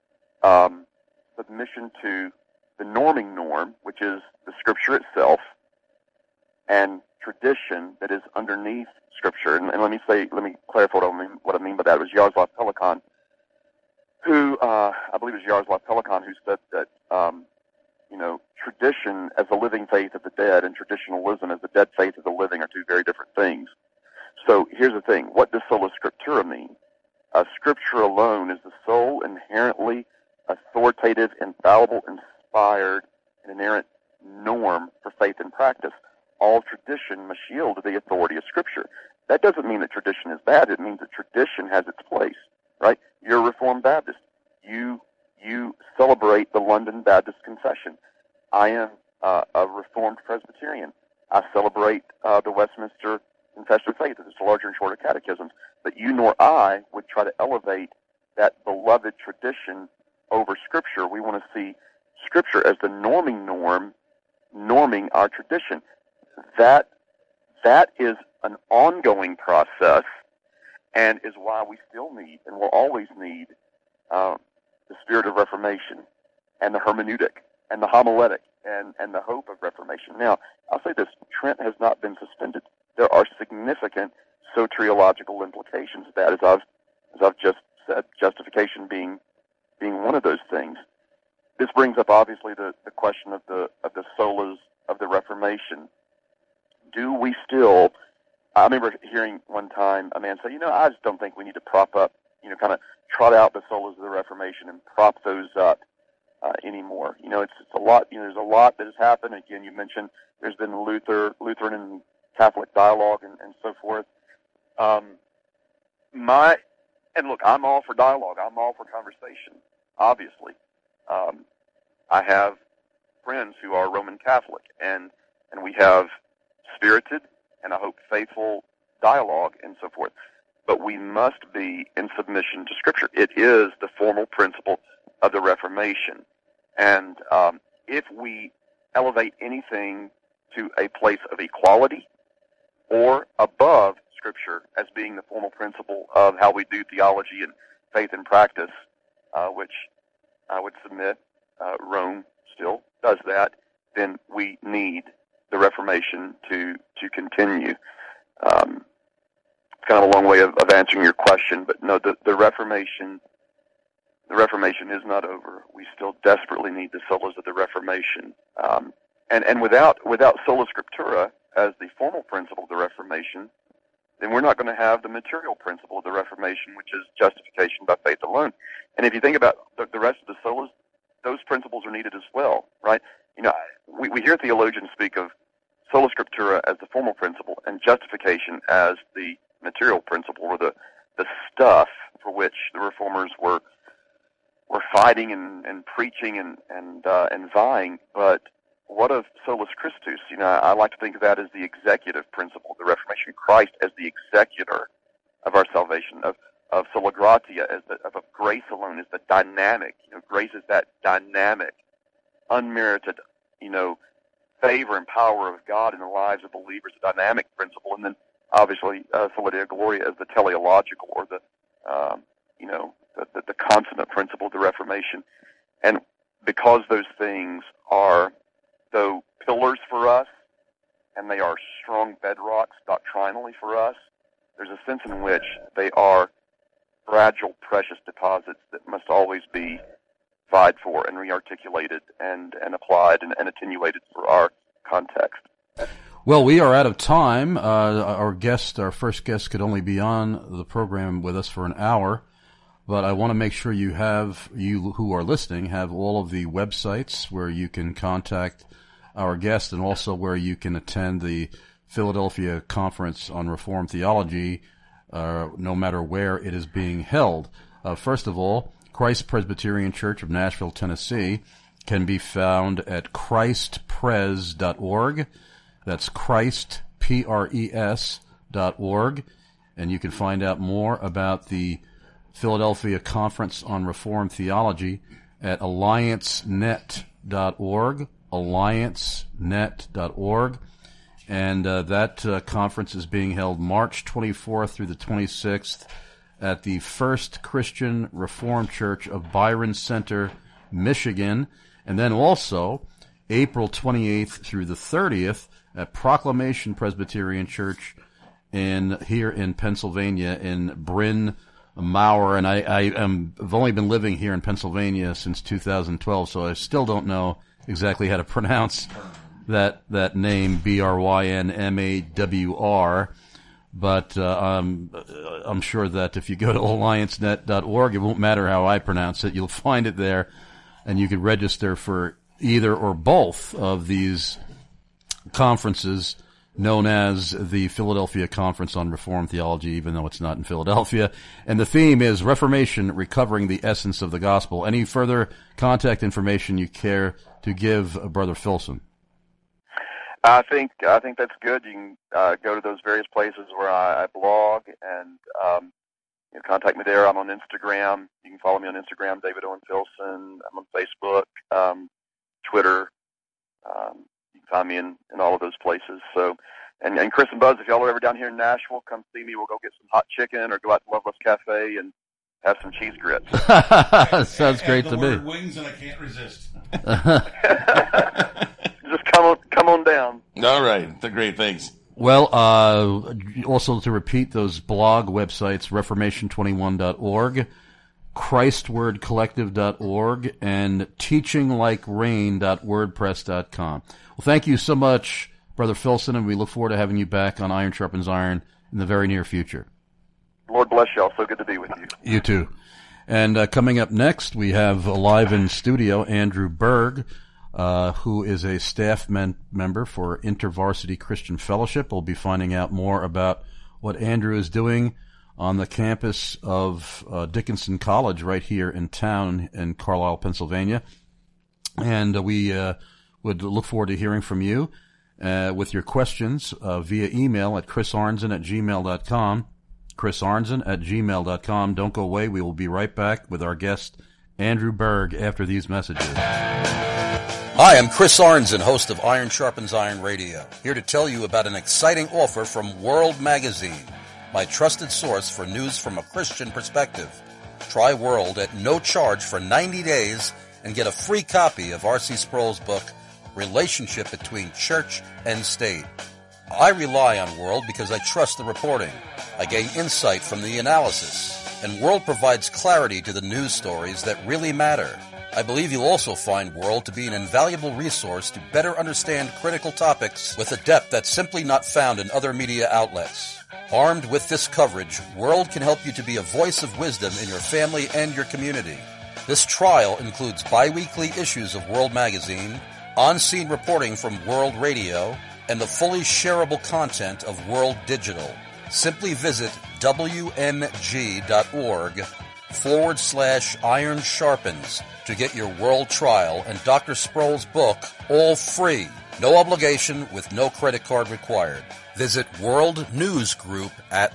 submission to the norming norm, which is the Scripture itself, and tradition that is underneath Scripture. And let me clarify what I mean by that. It was Yaroslav Pelikan, who I believe it was Yaroslav Pelikan who said that tradition as the living faith of the dead and traditionalism as the dead faith of the living are two very different things. So here's the thing. What does sola scriptura mean? Scripture alone is the sole, inherently authoritative, infallible, inspired, and inerrant norm for faith and practice. All tradition must yield to the authority of Scripture. That doesn't mean that tradition is bad. It means that tradition has its place, right? You're a Reformed Baptist. You celebrate the London Baptist Confession. I am a Reformed Presbyterian. I celebrate the Westminster Confession of Faith. It's a larger and shorter catechisms. But you nor I would try to elevate that beloved tradition over Scripture. We want to see Scripture as the norming norm, norming our tradition. That is an ongoing process, and is why we still need and will always need the spirit of Reformation and the hermeneutic and the homiletic and the hope of Reformation. Now, I'll say this, Trent has not been suspended. There are significant soteriological implications of that, as I've just said, justification being one of those things. This brings up, obviously, the question of the solas of the Reformation. Do we still... I remember hearing one time a man say, I just don't think we need to prop up, kind of trot out the solas of the Reformation and prop those up anymore. It's a lot. There's a lot that has happened. Again, you mentioned there's been Lutheran and Catholic dialogue and so forth. And look, I'm all for dialogue. I'm all for conversation, obviously. I have friends who are Roman Catholic, and we have spirited and I hope faithful dialogue and so forth. But we must be in submission to Scripture. It is the formal principle of the Reformation. And if we elevate anything to a place of equality or above Scripture as being the formal principle of how we do theology and faith and practice, which I would submit Rome still does that, then we need the Reformation to continue. It's kind of a long way of answering your question, but no, the Reformation is not over. We still desperately need the solas of the Reformation, and without sola scriptura as the formal principle of the Reformation, then we're not going to have the material principle of the Reformation, which is justification by faith alone. And if you think about the rest of the solas, those principles are needed as well, right? We hear theologians speak of sola scriptura as the formal principle and justification as the material principle, or the stuff for which the reformers were fighting and preaching and vying. But what of solus Christus? I like to think of that as the executive principle of the Reformation. Christ as the executor of our salvation, of sola gratia, of grace alone, is the dynamic. Grace is that dynamic, unmerited, favor and power of God in the lives of believers, a dynamic principle. And then obviously, sola Deo Gloria as the teleological, or the consonant principle of the Reformation. And because those things are, though, pillars for us, and they are strong bedrocks doctrinally for us, there's a sense in which they are fragile, precious deposits that must always be vied for and rearticulated and applied and attenuated for our context.
Well, we are out of time. Our first guest, could only be on the program with us for an hour, but I want to make sure you who are listening have all of the websites where you can contact our guest, and also where you can attend the Philadelphia Conference on Reformed Theology, no matter where it is being held. First of all, Christ Presbyterian Church of Nashville, Tennessee, can be found at christpres.org. That's Christ, P-R-E-S.org. And you can find out more about the Philadelphia Conference on Reformed Theology at alliancenet.org, alliancenet.org. And that conference is being held March 24th through the 26th at the First Christian Reformed Church of Byron Center, Michigan. And then also April 28th through the 30th at Proclamation Presbyterian Church here in Pennsylvania, in Bryn Mawr. And I've only been living here in Pennsylvania since 2012, so I still don't know exactly how to pronounce that name, BRYNMAWR. But I'm sure that if you go to alliancenet.org, it won't matter how I pronounce it. You'll find it there, and you can register for either or both of these conferences, known as the Philadelphia Conference on Reformed Theology, even though it's not in Philadelphia. And the theme is Reformation, Recovering the Essence of the Gospel. Any further contact information you care to give, Brother Filson?
I think that's good. You can go to those various places where I blog, and contact me there. I'm on Instagram. You can follow me on Instagram, David Owen Filson. I'm on Facebook, Twitter. You can find me in all of those places. So, and Chris and Buzz, if y'all are ever down here in Nashville, come see me. We'll go get some hot chicken, or go out to Loveless Cafe and have some cheese grits.
Sounds great to me.
Wings, and I can't resist.
Just come on down.
All right. Great. Thanks.
Well, also to repeat those blog websites, reformation21.org, christwordcollective.org, and teachinglikerain.wordpress.com. Well, thank you so much, Brother Filson, and we look forward to having you back on Iron Sharpens Iron in the very near future.
Lord bless y'all. So good to be with you.
You too. And coming up next, we have live in studio Andrew Berg, who is a staff member for InterVarsity Christian Fellowship. We'll be finding out more about what Andrew is doing on the campus of Dickinson College right here in town in Carlisle, Pennsylvania. And we would look forward to hearing from you with your questions via email at chrisarnzen@gmail.com. chrisarnzen@gmail.com. Don't go away. We will be right back with our guest, Andrew Berg, after these messages.
Hi, I'm Chris Arnzen, host of Iron Sharpens Iron Radio, here to tell you about an exciting offer from World Magazine, my trusted source for news from a Christian perspective. Try World at no charge for 90 days and get a free copy of R.C. Sproul's book, Relationship Between Church and State. I rely on World because I trust the reporting. I gain insight from the analysis, and World provides clarity to the news stories that really matter. I believe you'll also find World to be an invaluable resource to better understand critical topics with a depth that's simply not found in other media outlets. Armed with this coverage, World can help you to be a voice of wisdom in your family and your community. This trial includes bi-weekly issues of World Magazine, on-scene reporting from World Radio, and the fully shareable content of World Digital. Simply visit WMG.org/Iron Sharpens to get your World trial and Dr. Sproul's book all free. No obligation with no credit card required. Visit World News Group at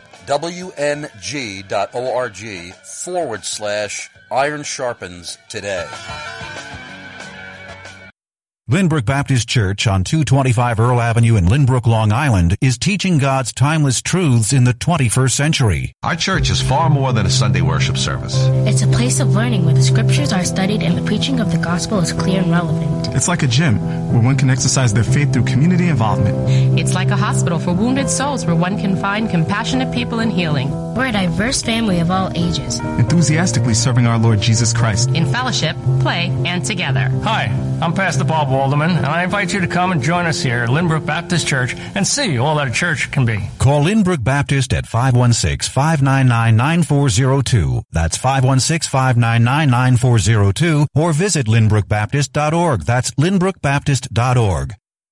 WNG.org/Iron Sharpens today.
Lynbrook Baptist Church on 225 Earl Avenue in Lynbrook, Long Island is teaching God's timeless truths in the 21st century.
Our church is far more than a Sunday worship service.
It's a place of learning where the scriptures are studied and the preaching of the gospel is clear and relevant.
It's like a gym where one can exercise their faith through community involvement.
It's like a hospital for wounded souls where one can find compassionate people and healing.
We're a diverse family of all ages,
enthusiastically serving our Lord Jesus Christ
in fellowship, play, and together.
Hi, I'm Pastor Bob Walderman, and I invite you to come and join us here at Lynbrook Baptist Church and see all that a church can be.
Call Lynbrook Baptist at 516-599-9402. That's 516-599-9402, or visit lynbrookbaptist.org. That's lynbrookbaptist.org.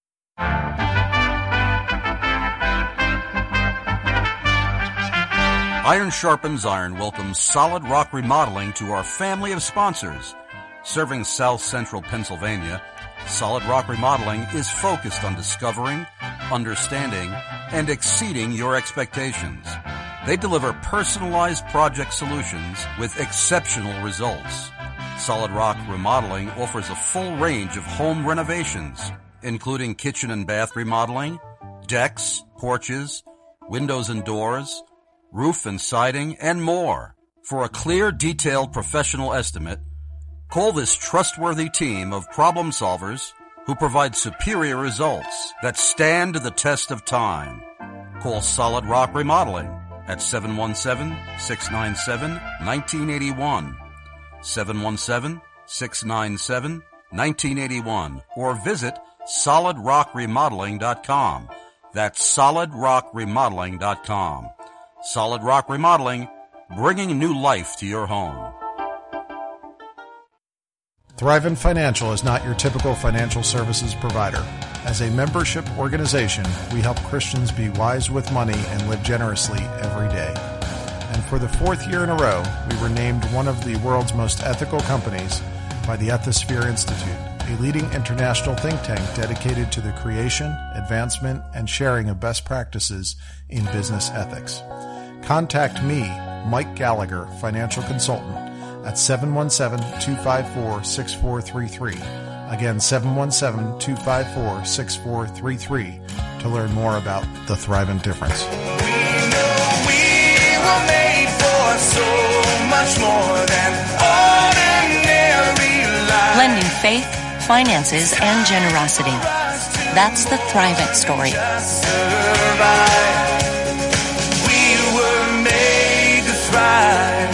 Iron Sharpens Iron welcomes Solid Rock Remodeling to our family of sponsors. Serving South Central Pennsylvania, Solid Rock Remodeling is focused on discovering, understanding, and exceeding your expectations. They deliver personalized project solutions with exceptional results. Solid Rock Remodeling offers a full range of home renovations, including kitchen and bath remodeling, decks, porches, windows and doors, roof and siding, and more. For a clear, detailed professional estimate, call this trustworthy team of problem solvers who provide superior results that stand the test of time. Call Solid Rock Remodeling at 717-697-1981, 717-697-1981, or visit solidrockremodeling.com. That's solidrockremodeling.com. Solid Rock Remodeling, bringing new life to your home.
Thrivent Financial is not your typical financial services provider. As a membership organization, we help Christians be wise with money and live generously every day. And for the fourth year in a row, we were named one of the world's most ethical companies by the Ethisphere Institute, a leading international think tank dedicated to the creation, advancement, and sharing of best practices in business ethics. Contact me, Mike Gallagher, financial consultant, at 717-254-6433. Again, 717-254-6433 to learn more about the Thrivent difference.
We know we were made for so much more than ordinary life.
Blending faith, finances, and generosity. That's the Thrivent story.
We were made to thrive.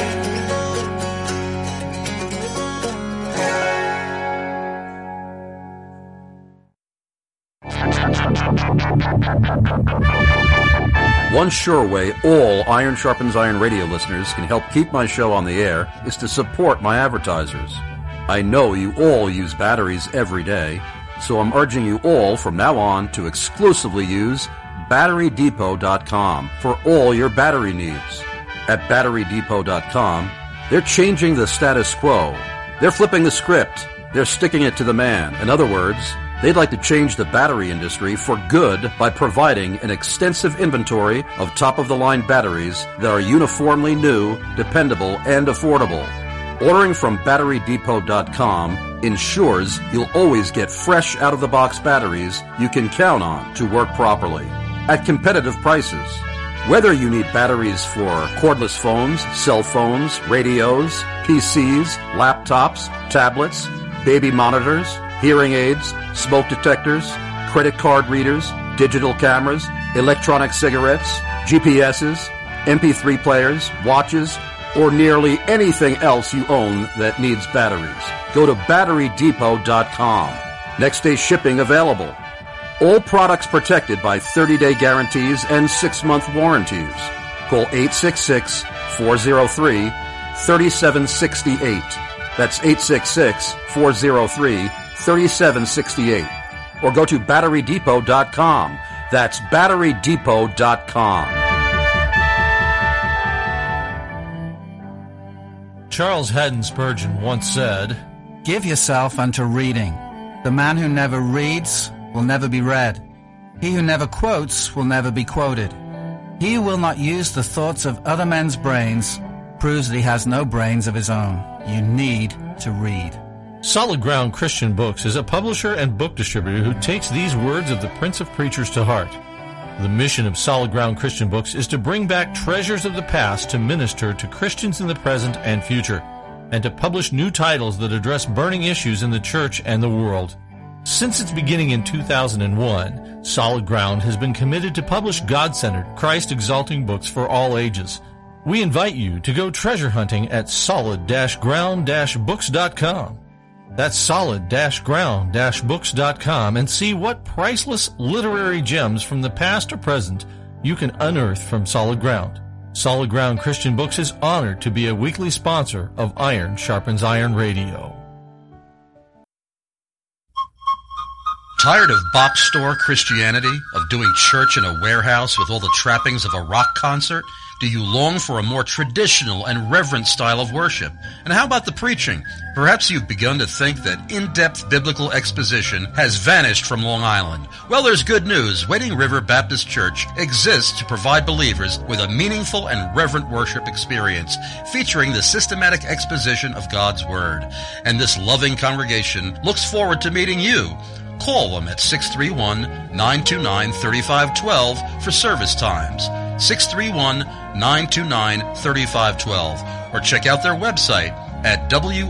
One sure way all Iron Sharpens Iron radio listeners can help keep my show on the air is to support my advertisers. I know you all use batteries every day, so I'm urging you all from now on to exclusively use BatteryDepot.com for all your battery needs. At BatteryDepot.com, they're changing the status quo. They're flipping the script. They're sticking it to the man. In other words, they'd like to change the battery industry for good by providing an extensive inventory of top-of-the-line batteries that are uniformly new, dependable, and affordable. Ordering from BatteryDepot.com ensures you'll always get fresh out-of-the-box batteries you can count on to work properly at competitive prices. Whether you need batteries for cordless phones, cell phones, radios, PCs, laptops, tablets, baby monitors, hearing aids, smoke detectors, credit card readers, digital cameras, electronic cigarettes, GPSs, MP3 players, watches, or nearly anything else you own that needs batteries, go to BatteryDepot.com. Next day shipping available. All products protected by 30-day guarantees and 6-month warranties. Call 866-403-3768. That's 866-403-3768. Or go to BatteryDepot.com. That's BatteryDepot.com.
Charles Haddon Spurgeon once said,
"Give yourself unto reading. The man who never reads will never be read. He who never quotes will never be quoted. He who will not use the thoughts of other men's brains proves that he has no brains of his own. You need to read."
Solid Ground Christian Books is a publisher and book distributor who takes these words of the Prince of Preachers to heart. The mission of Solid Ground Christian Books is to bring back treasures of the past to minister to Christians in the present and future, and to publish new titles that address burning issues in the church and the world. Since its beginning in 2001, Solid Ground has been committed to publish God-centered, Christ-exalting books for all ages. We invite you to go treasure hunting at solid-ground-books.com. That's solid-ground-books.com and see what priceless literary gems from the past or present you can unearth from Solid Ground. Solid Ground Christian Books is honored to be a weekly sponsor of Iron Sharpens Iron Radio.
Tired of box store Christianity, of doing church in a warehouse with all the trappings of a rock concert? Do you long for a more traditional and reverent style of worship? And how about the preaching? Perhaps you've begun to think that in-depth biblical exposition has vanished from Long Island. Well, there's good news. Wading River Baptist Church exists to provide believers with a meaningful and reverent worship experience featuring the systematic exposition of God's Word. And this loving congregation looks forward to meeting you. Call them at 631-929-3512 for service times. 631-929-3512. Or check out their website at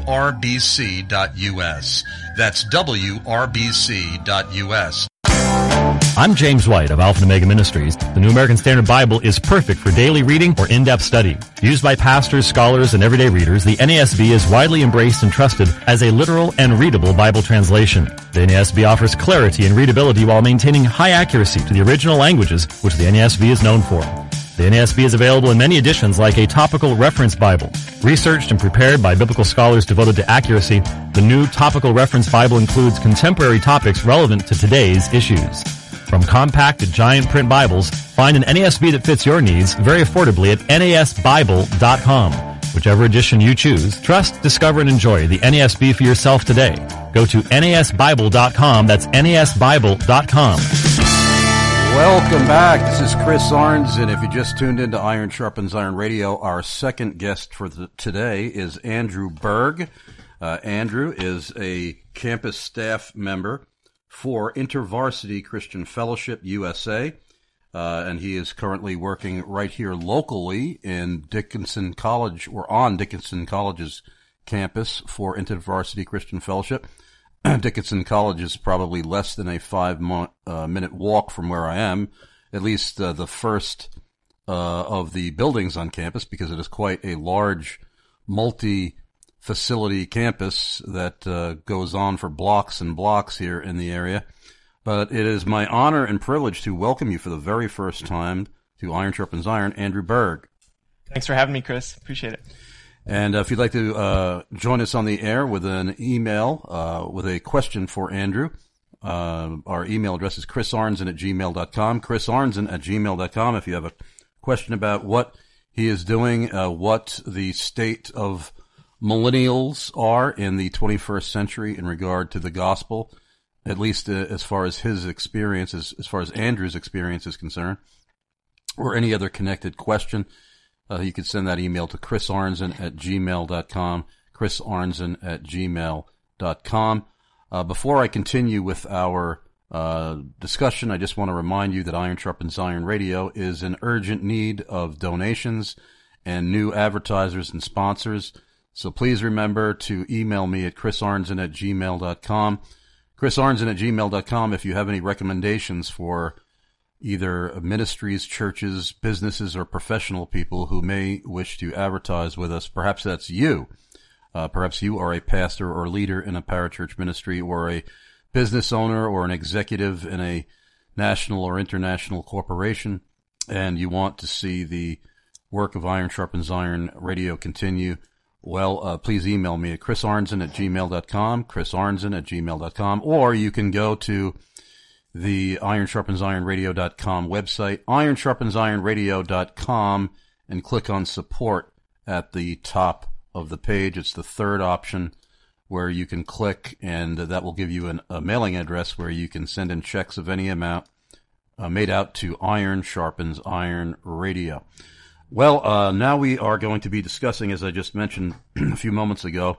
wrbc.us. That's wrbc.us.
I'm James White of Alpha and Omega Ministries. The New American Standard Bible is perfect for daily reading or in-depth study. Used by pastors, scholars, and everyday readers, the NASB is widely embraced and trusted as a literal and readable Bible translation. The NASB offers clarity and readability while maintaining high accuracy to the original languages, which the NASB is known for. The NASB is available in many editions like a topical reference Bible. Researched and prepared by biblical scholars devoted to accuracy, the new topical reference Bible includes contemporary topics relevant to today's issues. From compact to giant print Bibles, find an NASB that fits your needs very affordably at NASBible.com. Whichever edition you choose, trust, discover, and enjoy the NASB for yourself today. Go to NASBible.com. That's NASBible.com.
Welcome back. This is Chris Arns, and if you just tuned into Iron Sharpens Iron Radio, our second guest for today is Andrew Berg. Andrew is a campus staff member for InterVarsity Christian Fellowship USA, and he is currently working right here locally in Dickinson College, or on Dickinson College's campus for InterVarsity Christian Fellowship. Dickinson College is probably less than a 5-minute walk from where I am, at least the first of the buildings on campus, because it is quite a large multi-facility campus that goes on for blocks and blocks here in the area. But it is my honor and privilege to welcome you for the very first time to Iron Sharpens Iron, Andrew Berg.
Thanks for having me, Chris. Appreciate it.
And if you'd like to join us on the air with an email with a question for Andrew, our email address is chrisarnzen@gmail.com, chrisarnzen@gmail.com. If you have a question about what he is doing, what the state of millennials are in the 21st century in regard to the gospel, at least as far as his experience, as far as Andrew's experience is concerned, or any other connected question, you can send that email to chrisarnzen@gmail.com, chrisarnzen@gmail.com. Before I continue with our discussion, I just want to remind you that Iron Sharpens Iron Radio is in urgent need of donations and new advertisers and sponsors. So please remember to email me at chrisarnzen@gmail.com. chrisarnzen@gmail.com if you have any recommendations for either ministries, churches, businesses, or professional people who may wish to advertise with us. Perhaps that's you. Perhaps you are a pastor or leader in a parachurch ministry, or a business owner or an executive in a national or international corporation, and you want to see the work of Iron Sharpens Iron Radio continue. Well, please email me at chrisarnzen@gmail.com, chrisarnzen@gmail.com, or you can go to the ironsharpensironradio.com website, ironsharpensironradio.com, and click on support at the top of the page. It's the third option where you can click, and that will give you a mailing address where you can send in checks of any amount made out to Iron Sharpens Iron Radio. Well, now we are going to be discussing, as I just mentioned a few moments ago,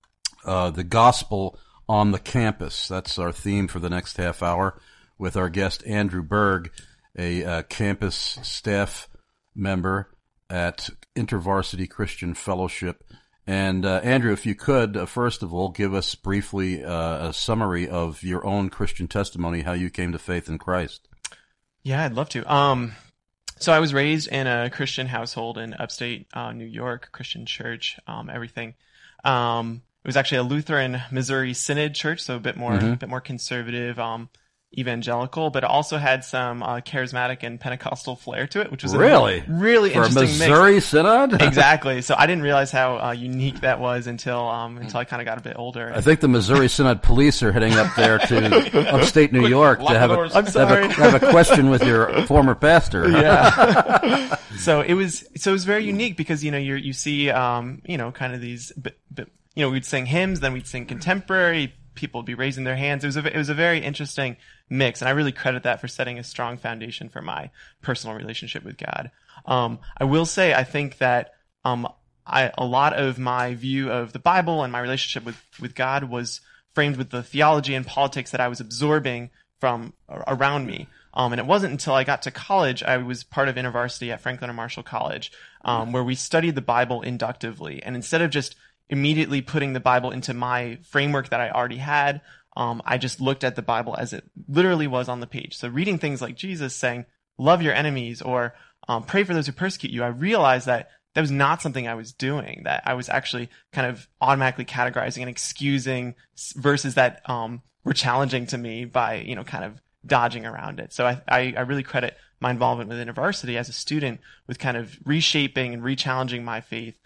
the gospel on the campus. That's our theme for the next half hour with our guest Andrew Berg, a campus staff member at InterVarsity Christian Fellowship. And Andrew, if you could, first of all, give us briefly a summary of your own Christian testimony, how you came to faith in Christ.
Yeah, I'd love to. So I was raised in a Christian household in upstate New York, Christian church, everything. It was actually a Lutheran Missouri Synod church, so a bit more conservative, evangelical, but it also had some charismatic and Pentecostal flair to it, which was
really
interesting mix.
For Missouri Synod?
Exactly. So I didn't realize how unique that was until I kind of got a bit older.
I think the Missouri Synod police are heading up there to upstate New York to have a question with your former pastor.
Yeah. So it was very unique because you see kind of these we'd sing hymns, then we'd sing contemporary. People would be raising their hands. It was a very interesting mix, and I really credit that for setting a strong foundation for my personal relationship with God. I will say I think that a lot of my view of the Bible and my relationship with God was framed with the theology and politics that I was absorbing from around me. And it wasn't until I got to college, I was part of InterVarsity at Franklin and Marshall College, where we studied the Bible inductively, and instead of just immediately putting the Bible into my framework that I already had, I just looked at the Bible as it literally was on the page. So reading things like Jesus saying, love your enemies, or pray for those who persecute you, I realized that was not something I was doing, that I was actually kind of automatically categorizing and excusing verses that were challenging to me by, kind of dodging around it. So I really credit my involvement with InterVarsity as a student with kind of reshaping and re-challenging my faith.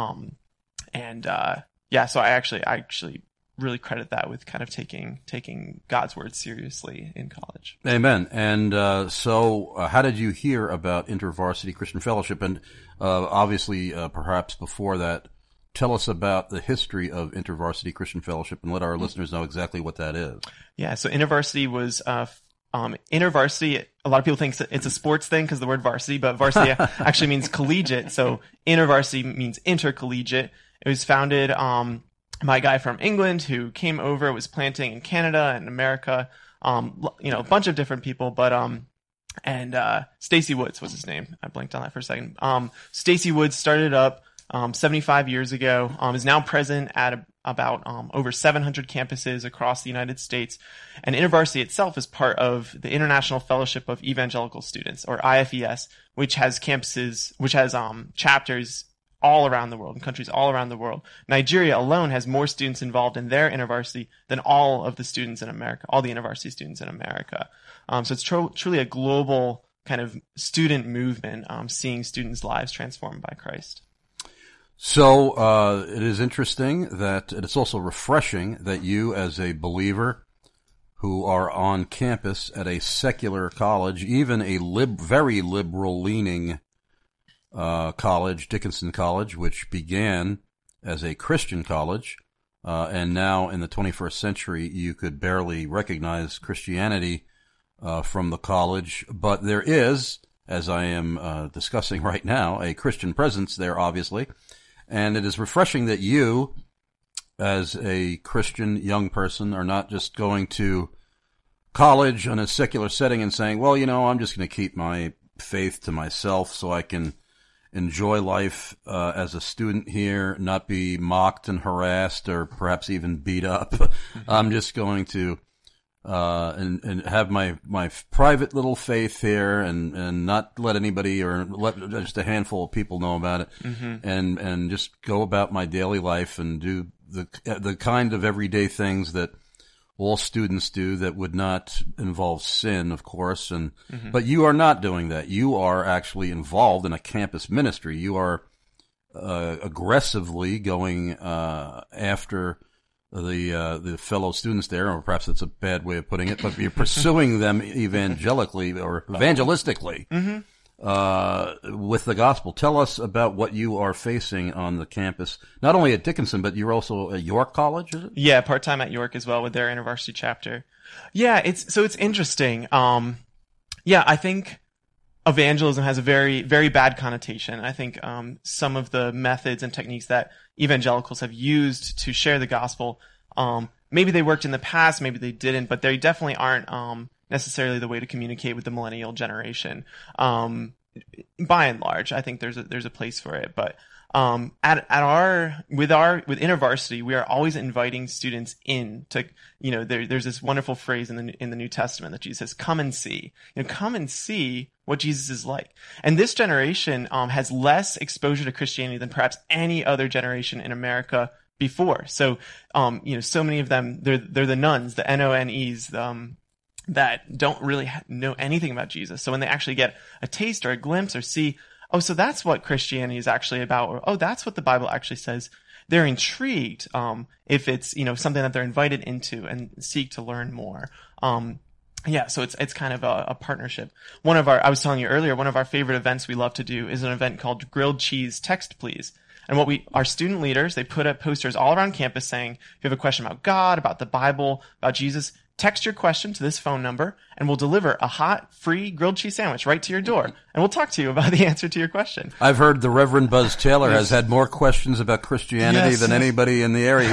So I actually really credit that with kind of taking God's word seriously in college.
Amen. And so how did you hear about InterVarsity Christian Fellowship? And obviously, perhaps before that, tell us about the history of InterVarsity Christian Fellowship and let our listeners know exactly what that is.
Yeah, so InterVarsity was InterVarsity. A lot of people think it's a sports thing because the word varsity, but varsity actually means collegiate. So InterVarsity means intercollegiate. It was founded by a guy from England who came over, was planting in Canada and America, a bunch of different people, but Stacy Woods was his name. I blanked on that for a second. Stacy Woods started up 75 years ago, is now present at about over 700 campuses across the United States. And InterVarsity itself is part of the International Fellowship of Evangelical Students, or IFES, which has chapters all around the world, in countries all around the world. Nigeria alone has more students involved in their InterVarsity than all of the students in America, all the InterVarsity students in America. So it's truly a global kind of student movement, seeing students' lives transformed by Christ.
So it is interesting that it's also refreshing that you, as a believer who are on campus at a secular college, even a very liberal-leaning college, Dickinson College, which began as a Christian college, and now in the 21st century you could barely recognize Christianity from the college, but there is, as I am discussing right now, a Christian presence there, obviously, and it is refreshing that you, as a Christian young person, are not just going to college in a secular setting and saying, well, I'm just going to keep my faith to myself so I can enjoy life as a student here, not be mocked and harassed or perhaps even beat up. I'm just going to and have my private little faith here and not let anybody or let just a handful of people know about it, and just go about my daily life and do the kind of everyday things that all students do that would not involve sin, of course. But you are not doing that. You are actually involved in a campus ministry. You are aggressively going after the fellow students there, or perhaps that's a bad way of putting it, but you're pursuing them evangelically or evangelistically with the gospel. Tell us about what you are facing on the campus, not only at Dickinson, but you're also at York College, is it?
Yeah, part-time at York as well with their InterVarsity chapter. Yeah, it's interesting. I think evangelism has a very, very bad connotation. I think some of the methods and techniques that evangelicals have used to share the gospel, maybe they worked in the past, maybe they didn't, but they definitely aren't necessarily the way to communicate with the millennial generation. By and large, I think there's a place for it, but with InterVarsity, we are always inviting students in to, there's this wonderful phrase in the New Testament that Jesus says, come and see. Come and see what Jesus is like. And this generation has less exposure to Christianity than perhaps any other generation in America before. So, so many of them, they're the nuns, the NONEs, that don't really know anything about Jesus. So when they actually get a taste or a glimpse or see, oh, so that's what Christianity is actually about, or oh, that's what the Bible actually says, they're intrigued if it's something that they're invited into and seek to learn more. So it's kind of a partnership. I was telling you earlier, one of our favorite events we love to do is an event called Grilled Cheese Text Please. And our student leaders, they put up posters all around campus saying, if you have a question about God, about the Bible, about Jesus, text your question to this phone number, and we'll deliver a hot, free grilled cheese sandwich right to your door. And we'll talk to you about the answer to your question.
I've heard the Reverend Buzz Taylor has had more questions about Christianity than anybody in the area,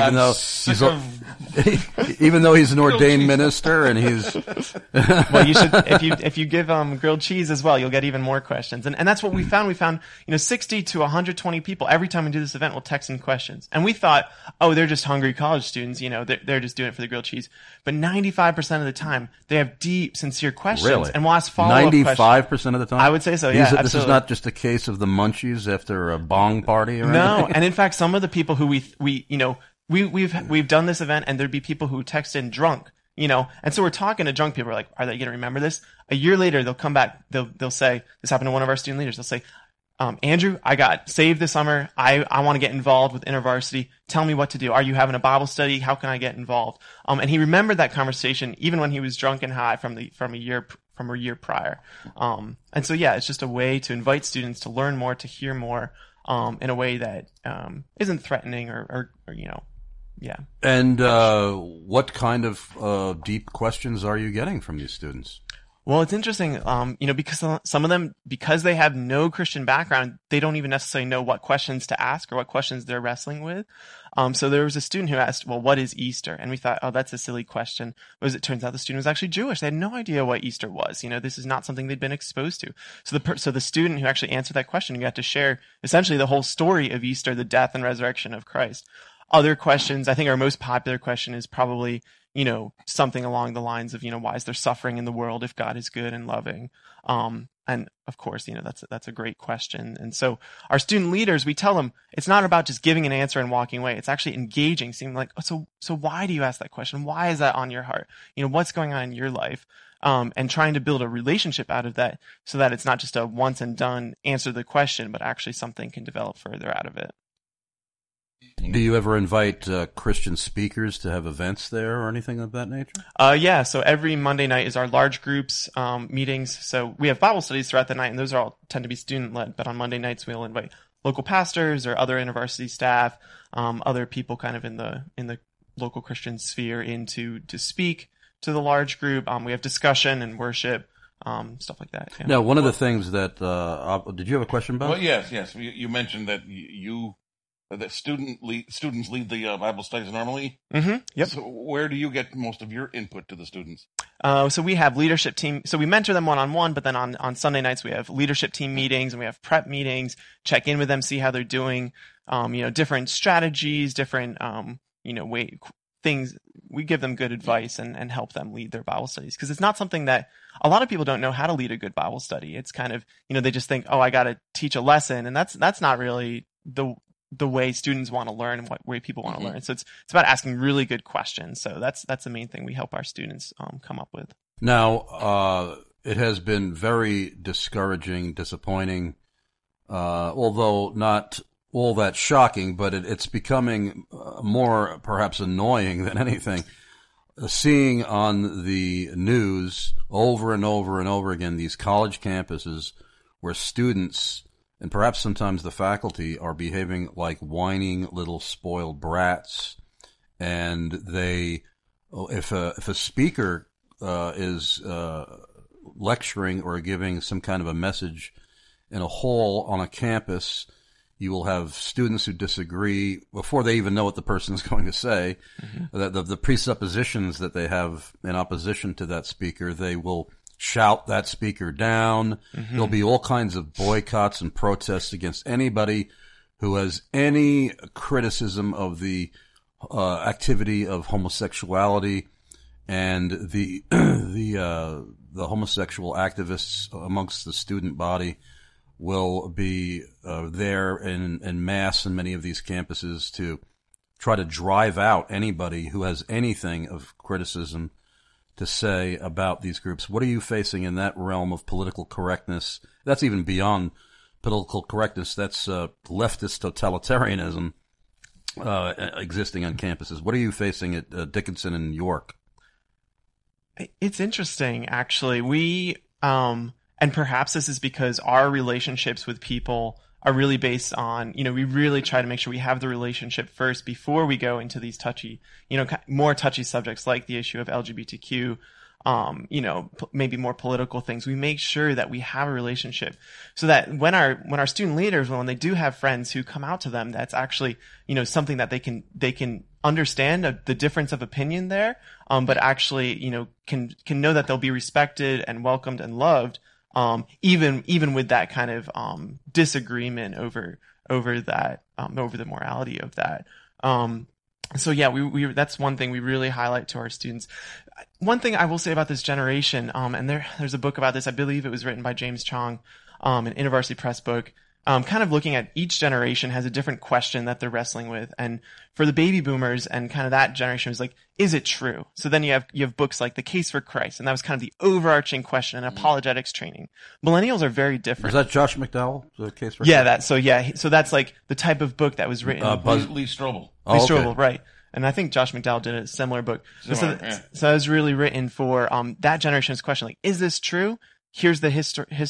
even though he's an ordained minister and he's.
Well, you should if you give grilled cheese as well, you'll get even more questions. And that's what we found. We found 60 to 120 people every time we do this event will text in questions. And we thought, oh, they're just hungry college students. They're just doing it for the grilled cheese. But 95% of the time, they have deep, sincere questions.
Really?
And we'll ask follow-up questions.
95% of the time?
I would say so, yeah.
This is not just a case of the munchies after a bong party or anything?
No, and in fact, some of the people who we've done this event, and there'd be people who text in drunk, and so we're talking to drunk people, like, are they going to remember this? A year later, they'll come back, they'll say, this happened to one of our student leaders, they'll say, Andrew, I got saved this summer. I want to get involved with InterVarsity. Tell me what to do. Are you having a Bible study? How can I get involved? And he remembered that conversation even when he was drunk and high from a year prior. And so it's just a way to invite students to learn more, to hear more, in a way that isn't threatening or.
And what kind of deep questions are you getting from these students?
Well, it's interesting, because some of them, because they have no Christian background, they don't even necessarily know what questions to ask or what questions they're wrestling with. So there was a student who asked, well, what is Easter? And we thought, oh, that's a silly question. But as it turns out, the student was actually Jewish. They had no idea what Easter was. This is not something they'd been exposed to. So the student who actually answered that question got to share essentially the whole story of Easter, the death and resurrection of Christ. Other questions, I think our most popular question is probably, something along the lines of, why is there suffering in the world if God is good and loving? And of course, that's a great question. And so our student leaders, we tell them it's not about just giving an answer and walking away. It's actually engaging, seeming like, oh, so why do you ask that question? Why is that on your heart? What's going on in your life? and trying to build a relationship out of that so that it's not just a once and done answer the question, but actually something can develop further out of it.
Do you ever invite Christian speakers to have events there or anything of that nature?
Yeah. So every Monday night is our large groups meetings. So we have Bible studies throughout the night, and those are all tend to be student led. But on Monday nights, we'll invite local pastors or other InterVarsity staff, other people kind of in the local Christian sphere to speak to the large group. We have discussion and worship, stuff like that. Yeah.
Now, one of the things that did you have a question, Bob?
Well, yes. You mentioned that that students lead the Bible studies normally.
Mm-hmm. Yep.
So where do you get most of your input to the students?
So we have leadership team. So we mentor them one-on-one, but then on Sunday nights we have leadership team meetings and we have prep meetings, check in with them, see how they're doing, different strategies, different, things. We give them good advice and help them lead their Bible studies. Cause it's not something that a lot of people don't know how to lead a good Bible study. It's kind of, they just think, oh, I got to teach a lesson. And that's not really the way students want to learn and what way people want to learn. So it's about asking really good questions. So that's the main thing we help our students come up with.
Now, it has been very discouraging, disappointing, although not all that shocking, but it's becoming more perhaps annoying than anything. Seeing on the news over and over and over again these college campuses where students and perhaps sometimes the faculty are behaving like whining little spoiled brats, and if a speaker is lecturing or giving some kind of a message in a hall on a campus, you will have students who disagree before they even know what the person is going to say. Mm-hmm. The presuppositions that they have in opposition to that speaker, they will shout that speaker down. Mm-hmm. There'll be all kinds of boycotts and protests against anybody who has any criticism of the activity of homosexuality, and the homosexual activists amongst the student body will be there in mass in many of these campuses to try to drive out anybody who has anything of criticism to say about these groups. What are you facing in that realm of political correctness? That's even beyond political correctness. That's leftist totalitarianism existing on campuses. What are you facing at Dickinson and York?
It's interesting, actually. We, and perhaps this is because our relationships with people are really based on, we really try to make sure we have the relationship first before we go into these touchy, more touchy subjects like the issue of LGBTQ, maybe more political things. We make sure that we have a relationship so that when our student leaders, when they do have friends who come out to them, that's actually, something that they can understand the difference of opinion there, but actually, can know that they'll be respected and welcomed and loved. Even with that kind of disagreement over that over the morality of that. So yeah, we that's one thing we really highlight to our students. One thing I will say about this generation, and there's a book about this. I believe it was written by James Chong, an InterVarsity Press book. Kind of looking at each generation has a different question that they're wrestling with. And for the baby boomers and kind of that generation was like, is it true? So then you have books like The Case for Christ, and that was kind of the overarching question in apologetics training. Millennials are very different.
Was that Josh McDowell, The Case for
Christ?
Yeah,
so that's like the type of book that was written.
Lee Strobel.
Lee Strobel, right. And I think Josh McDowell did a similar book. So that was really written for that generation's question, like, is this true? Here's the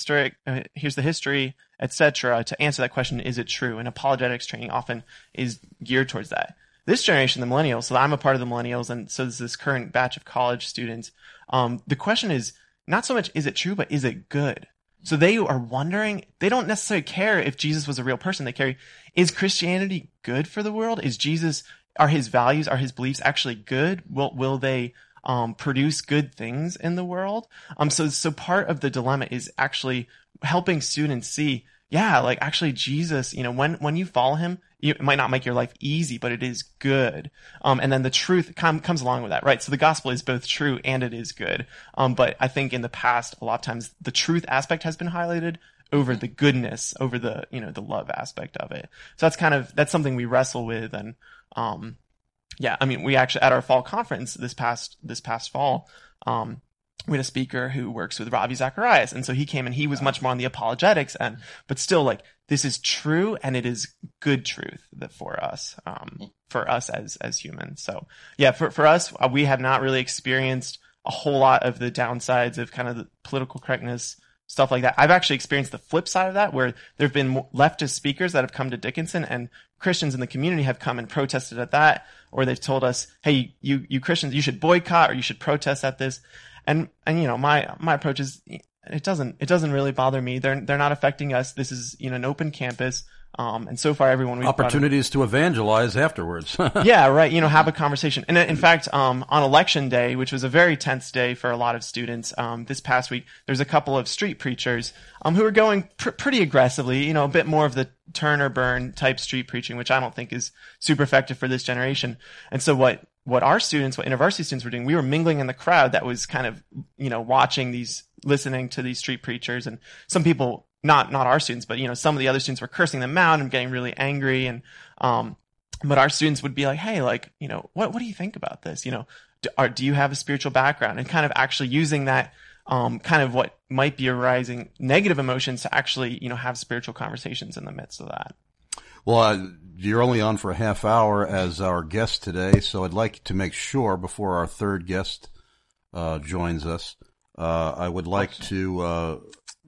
history, etc. To answer that question, is it true? And apologetics training often is geared towards that. This generation, the millennials, so I'm a part of the millennials, and so there's this current batch of college students. The question is not so much is it true, but is it good? So they are wondering, they don't necessarily care if Jesus was a real person. They care, is Christianity good for the world? Are his values, are his beliefs actually good? Will they produce good things in the world? So part of the dilemma is actually helping students see, like actually Jesus, when you follow him, it might not make your life easy, but it is good. And then the truth comes along with that, right? So the gospel is both true and it is good. But I think in the past, a lot of times the truth aspect has been highlighted over the goodness, over the, the love aspect of it. So that's something we wrestle with. And, we actually, at our fall conference this past fall, we had a speaker who works with Ravi Zacharias. And so he came and he was much more on the apologetics end, but still like, this is true and it is good truth that for us as humans. So yeah, for us, we have not really experienced a whole lot of the downsides of kind of the political correctness, stuff like that. I've actually experienced the flip side of that, where there have been leftist speakers that have come to Dickinson, and Christians in the community have come and protested at that, or they've told us, hey, you Christians, you should boycott or you should protest at this. And my approach is, it doesn't really bother me. They're not affecting us. This is, an open campus. And so far everyone we've
opportunities to evangelize afterwards.
Yeah, right. Have a conversation. And in fact, on election day, which was a very tense day for a lot of students, this past week, there's a couple of street preachers, who are going pretty aggressively, a bit more of the turn or burn type street preaching, which I don't think is super effective for this generation. And so what university students were doing, we were mingling in the crowd that was kind of, listening to these street preachers, and some people, not our students, but some of the other students were cursing them out and getting really angry, and but our students would be like, hey, like, what do you think about this? Do you have a spiritual background? And kind of actually using that kind of what might be arising negative emotions to actually have spiritual conversations in the midst of that.
Well, you're only on for a half hour as our guest today, so I'd like to make sure before our third guest joins us, I would like to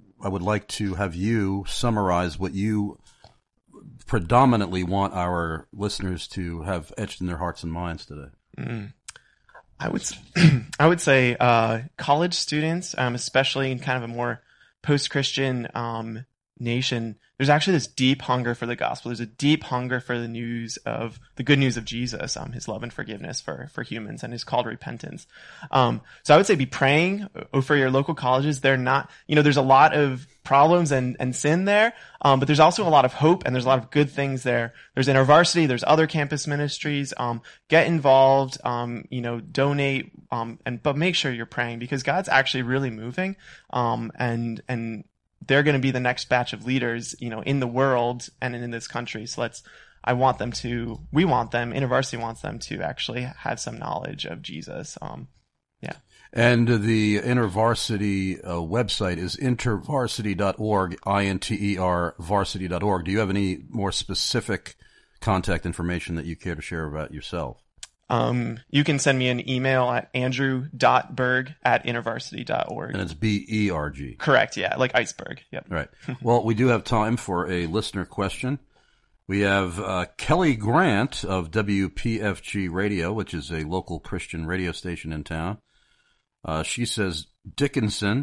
have you summarize what you predominantly want our listeners to have etched in their hearts and minds today.
I would say college students, especially in kind of a more post-Christian nation, there's actually this deep hunger for the gospel. There's a deep hunger for the good news of Jesus, his love and forgiveness for humans, and his call to repentance. So I would say be praying for your local colleges. They're not, there's a lot of problems and sin there, but there's also a lot of hope, and there's a lot of good things there. There's InterVarsity, there's other campus ministries. Get involved, donate, but make sure you're praying, because God's actually really moving, and they're going to be the next batch of leaders, in the world and in this country. So we want them, InterVarsity wants them to actually have some knowledge of Jesus. Yeah.
And the InterVarsity website is intervarsity.org, INTER varsity.org. Do you have any more specific contact information that you care to share about yourself?
You can send me an email at andrew.berg@intervarsity.org.
And it's BERG.
Correct, yeah, like iceberg. Yep.
Right. Well, we do have time for a listener question. We have Kelly Grant of WPFG Radio, which is a local Christian radio station in town. She says, Dickinson,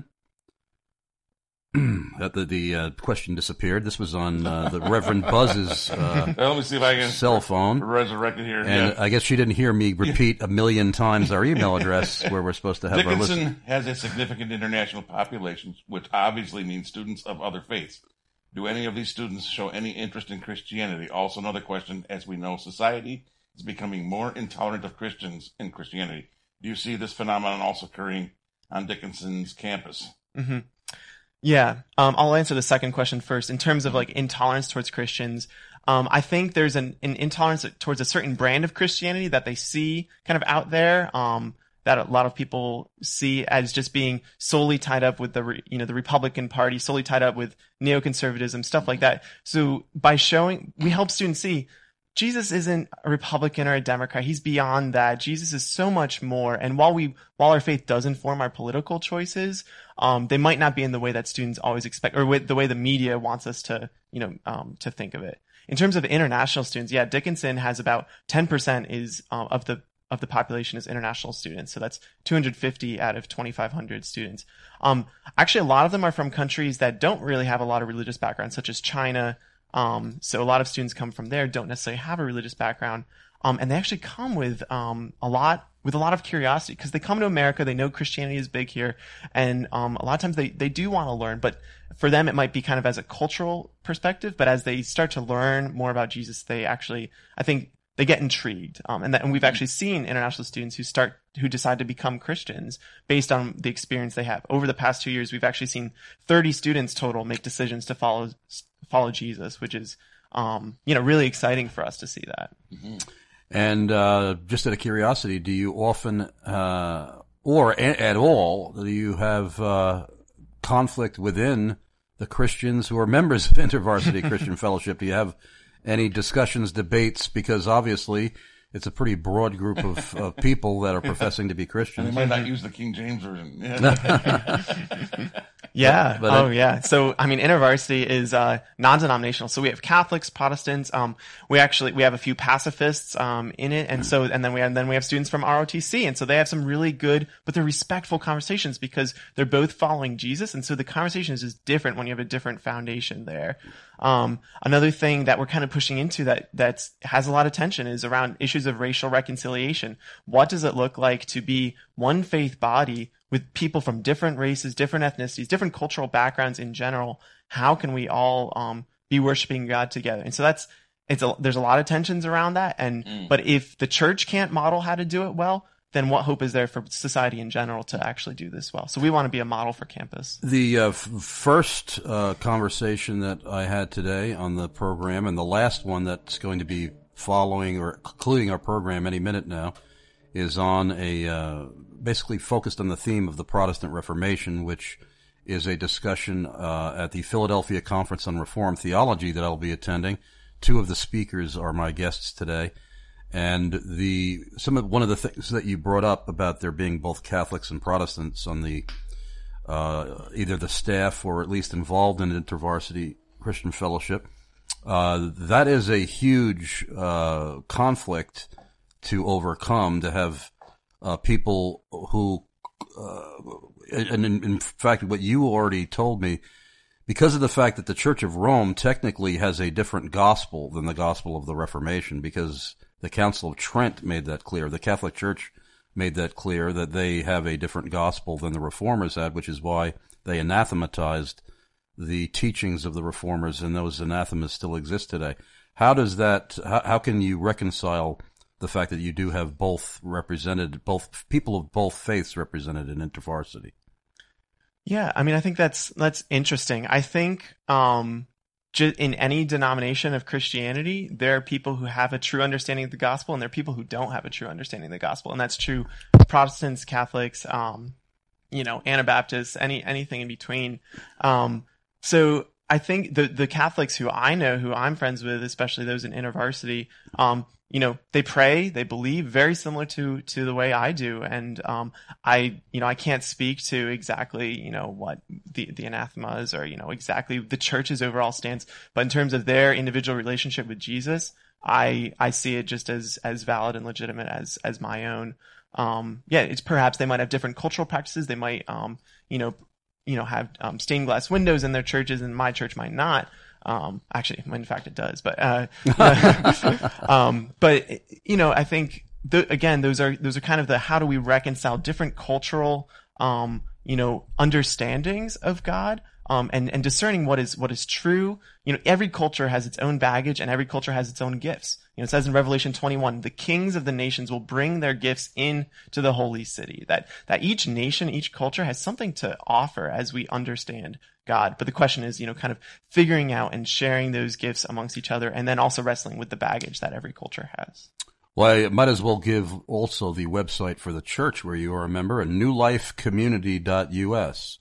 the question disappeared. This was on the Reverend Buzz's
let me see if I can
cell phone.
Resurrect it here.
And I guess she didn't hear me repeat a million times our email address where we're supposed to have our list.
Dickinson has a significant international population, which obviously means students of other faiths. Do any of these students show any interest in Christianity? Also, another question, as we know, society is becoming more intolerant of Christians in Christianity. Do you see this phenomenon also occurring on Dickinson's campus?
Mm-hmm. Yeah. I'll answer the second question first. In terms of like intolerance towards Christians, I think there's an intolerance towards a certain brand of Christianity that they see kind of out there, that a lot of people see as just being solely tied up with the Republican Party, solely tied up with neoconservatism, stuff like that. So we help students see Jesus isn't a Republican or a Democrat. He's beyond that. Jesus is so much more. And while our faith does inform our political choices, they might not be in the way that students always expect, or with the way the media wants us to, to think of it. In terms of international students, yeah, Dickinson has about 10% of the population is international students. So that's 250 out of 2,500 students. Actually, a lot of them are from countries that don't really have a lot of religious background, such as China. So a lot of students come from there, don't necessarily have a religious background. And they actually come with a lot of curiosity, because they come to America, they know Christianity is big here, and a lot of times they do want to learn, but for them it might be kind of as a cultural perspective, but as they start to learn more about Jesus, I think they get intrigued. And we've actually seen international students who decide to become Christians based on the experience they have. Over the past 2 years, we've actually seen 30 students total make decisions to follow Jesus, which is, really exciting for us to see that.
Mm-hmm. And just out of curiosity, do you often or at all, do you have conflict within the Christians who are members of InterVarsity Christian Fellowship? Do you have any discussions, debates? Because obviously it's a pretty broad group of people that are professing to be Christians.
And they might not use the King James Version.
Yeah.
But
yeah. So, I mean, InterVarsity is non-denominational. So we have Catholics, Protestants. We have a few pacifists in it, and then we have students from ROTC, and so they have some really good, but they're respectful conversations because they're both following Jesus, and so the conversation is just different when you have a different foundation there. Another thing that we're kind of pushing into that has a lot of tension is around issues of racial reconciliation. What does it look like to be one faith body with people from different races, different ethnicities, different cultural backgrounds in general? How can we all be worshiping God together? And so there's a lot of tensions around that. But if the church can't model how to do it well, then what hope is there for society in general to actually do this well? So we want to be a model for campus.
The first conversation that I had today on the program, and the last one that's going to be following or concluding our program any minute now, is on basically focused on the theme of the Protestant Reformation, which is a discussion at the Philadelphia Conference on Reformed Theology that I'll be attending. Two of the speakers are my guests today. And one of the things that you brought up about there being both Catholics and Protestants on the either the staff or at least involved in InterVarsity Christian Fellowship, that is a huge conflict to overcome, to have people who, and in fact, what you already told me, because of the fact that the Church of Rome technically has a different gospel than the gospel of the Reformation, because the Council of Trent made that clear. The Catholic Church made that clear that they have a different gospel than the Reformers had, which is why they anathematized the teachings of the Reformers, and those anathemas still exist today. How can you reconcile the fact that you do have both people of both faiths represented in InterVarsity?
Yeah, I mean, I think that's interesting. I think in any denomination of Christianity, there are people who have a true understanding of the gospel, and there are people who don't have a true understanding of the gospel, and that's true Protestants, Catholics, Anabaptists, anything in between. So I think the Catholics who I know, who I'm friends with, especially those in InterVarsity, they pray, they believe, very similar to the way I do. And, I can't speak to exactly, what the anathema is or, exactly the church's overall stance. But in terms of their individual relationship with Jesus, I see it just as valid and legitimate as my own. It's perhaps they might have different cultural practices. They might, have stained glass windows in their churches, and my church might not. Actually, in fact, it does. But I think those are kind of the how do we reconcile different cultural understandings of God, and discerning what is true. Every culture has its own baggage, and every culture has its own gifts. It says in Revelation 21, the kings of the nations will bring their gifts in to the holy city. That each nation, each culture has something to offer as we understand God. But the question is, kind of figuring out and sharing those gifts amongst each other, and then also wrestling with the baggage that every culture has.
Well, I might as well give also the website for the church where you are a member, newlifecommunity.us.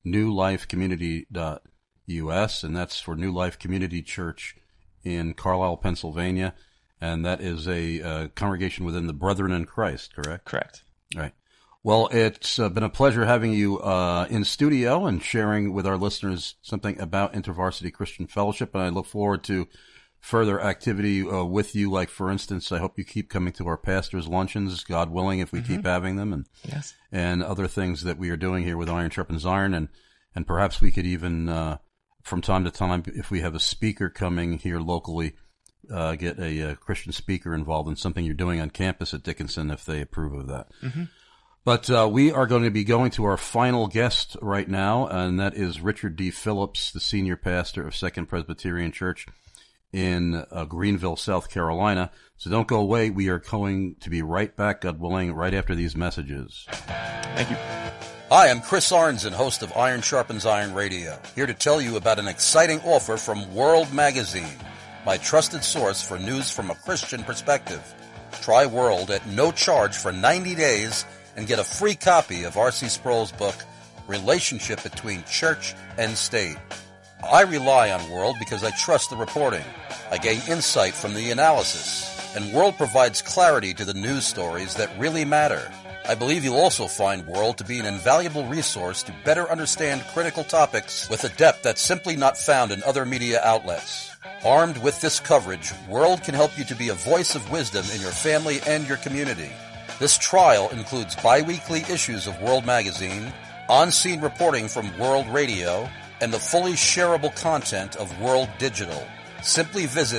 newlifecommunity.us, and that's for New Life Community Church in Carlisle, Pennsylvania. And that is a congregation within the Brethren in Christ, correct?
Correct.
All right. Well, it's been a pleasure having you in studio and sharing with our listeners something about InterVarsity Christian Fellowship, and I look forward to further activity with you. Like, for instance, I hope you keep coming to our pastors' luncheons, God willing, if we keep having them, and
yes,
and other things that we are doing here with Iron Sharpens Iron, and perhaps we could even, from time to time, if we have a speaker coming here locally, get a Christian speaker involved in something you're doing on campus at Dickinson if they approve of that.
Mm-hmm.
But we are going to be going to our final guest right now, and that is Richard D. Phillips, the senior pastor of Second Presbyterian Church in Greenville, South Carolina. So don't go away. We are going to be right back, God willing, right after these messages.
Thank you.
Hi, I'm Chris Arnzen, host of Iron Sharpens Iron Radio, here to tell you about an exciting offer from World Magazine, my trusted source for news from a Christian perspective. Try World at no charge for 90 days and get a free copy of R.C. Sproul's book, Relationship Between Church and State. I rely on World because I trust the reporting. I gain insight from the analysis, and World provides clarity to the news stories that really matter. I believe you'll also find World to be an invaluable resource to better understand critical topics with a depth that's simply not found in other media outlets. Armed with this coverage, World can help you to be a voice of wisdom in your family and your community. This trial includes bi-weekly issues of World Magazine, on-scene reporting from World Radio, and the fully shareable content of World Digital. Simply visit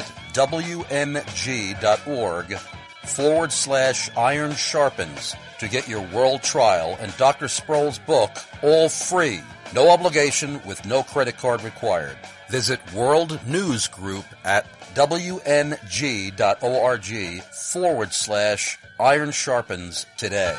WMG.org/Iron Sharpens to get your World trial and Dr. Sproul's book all free. No obligation with no credit card required. Visit World News Group at WMG.org/Iron Sharpens today.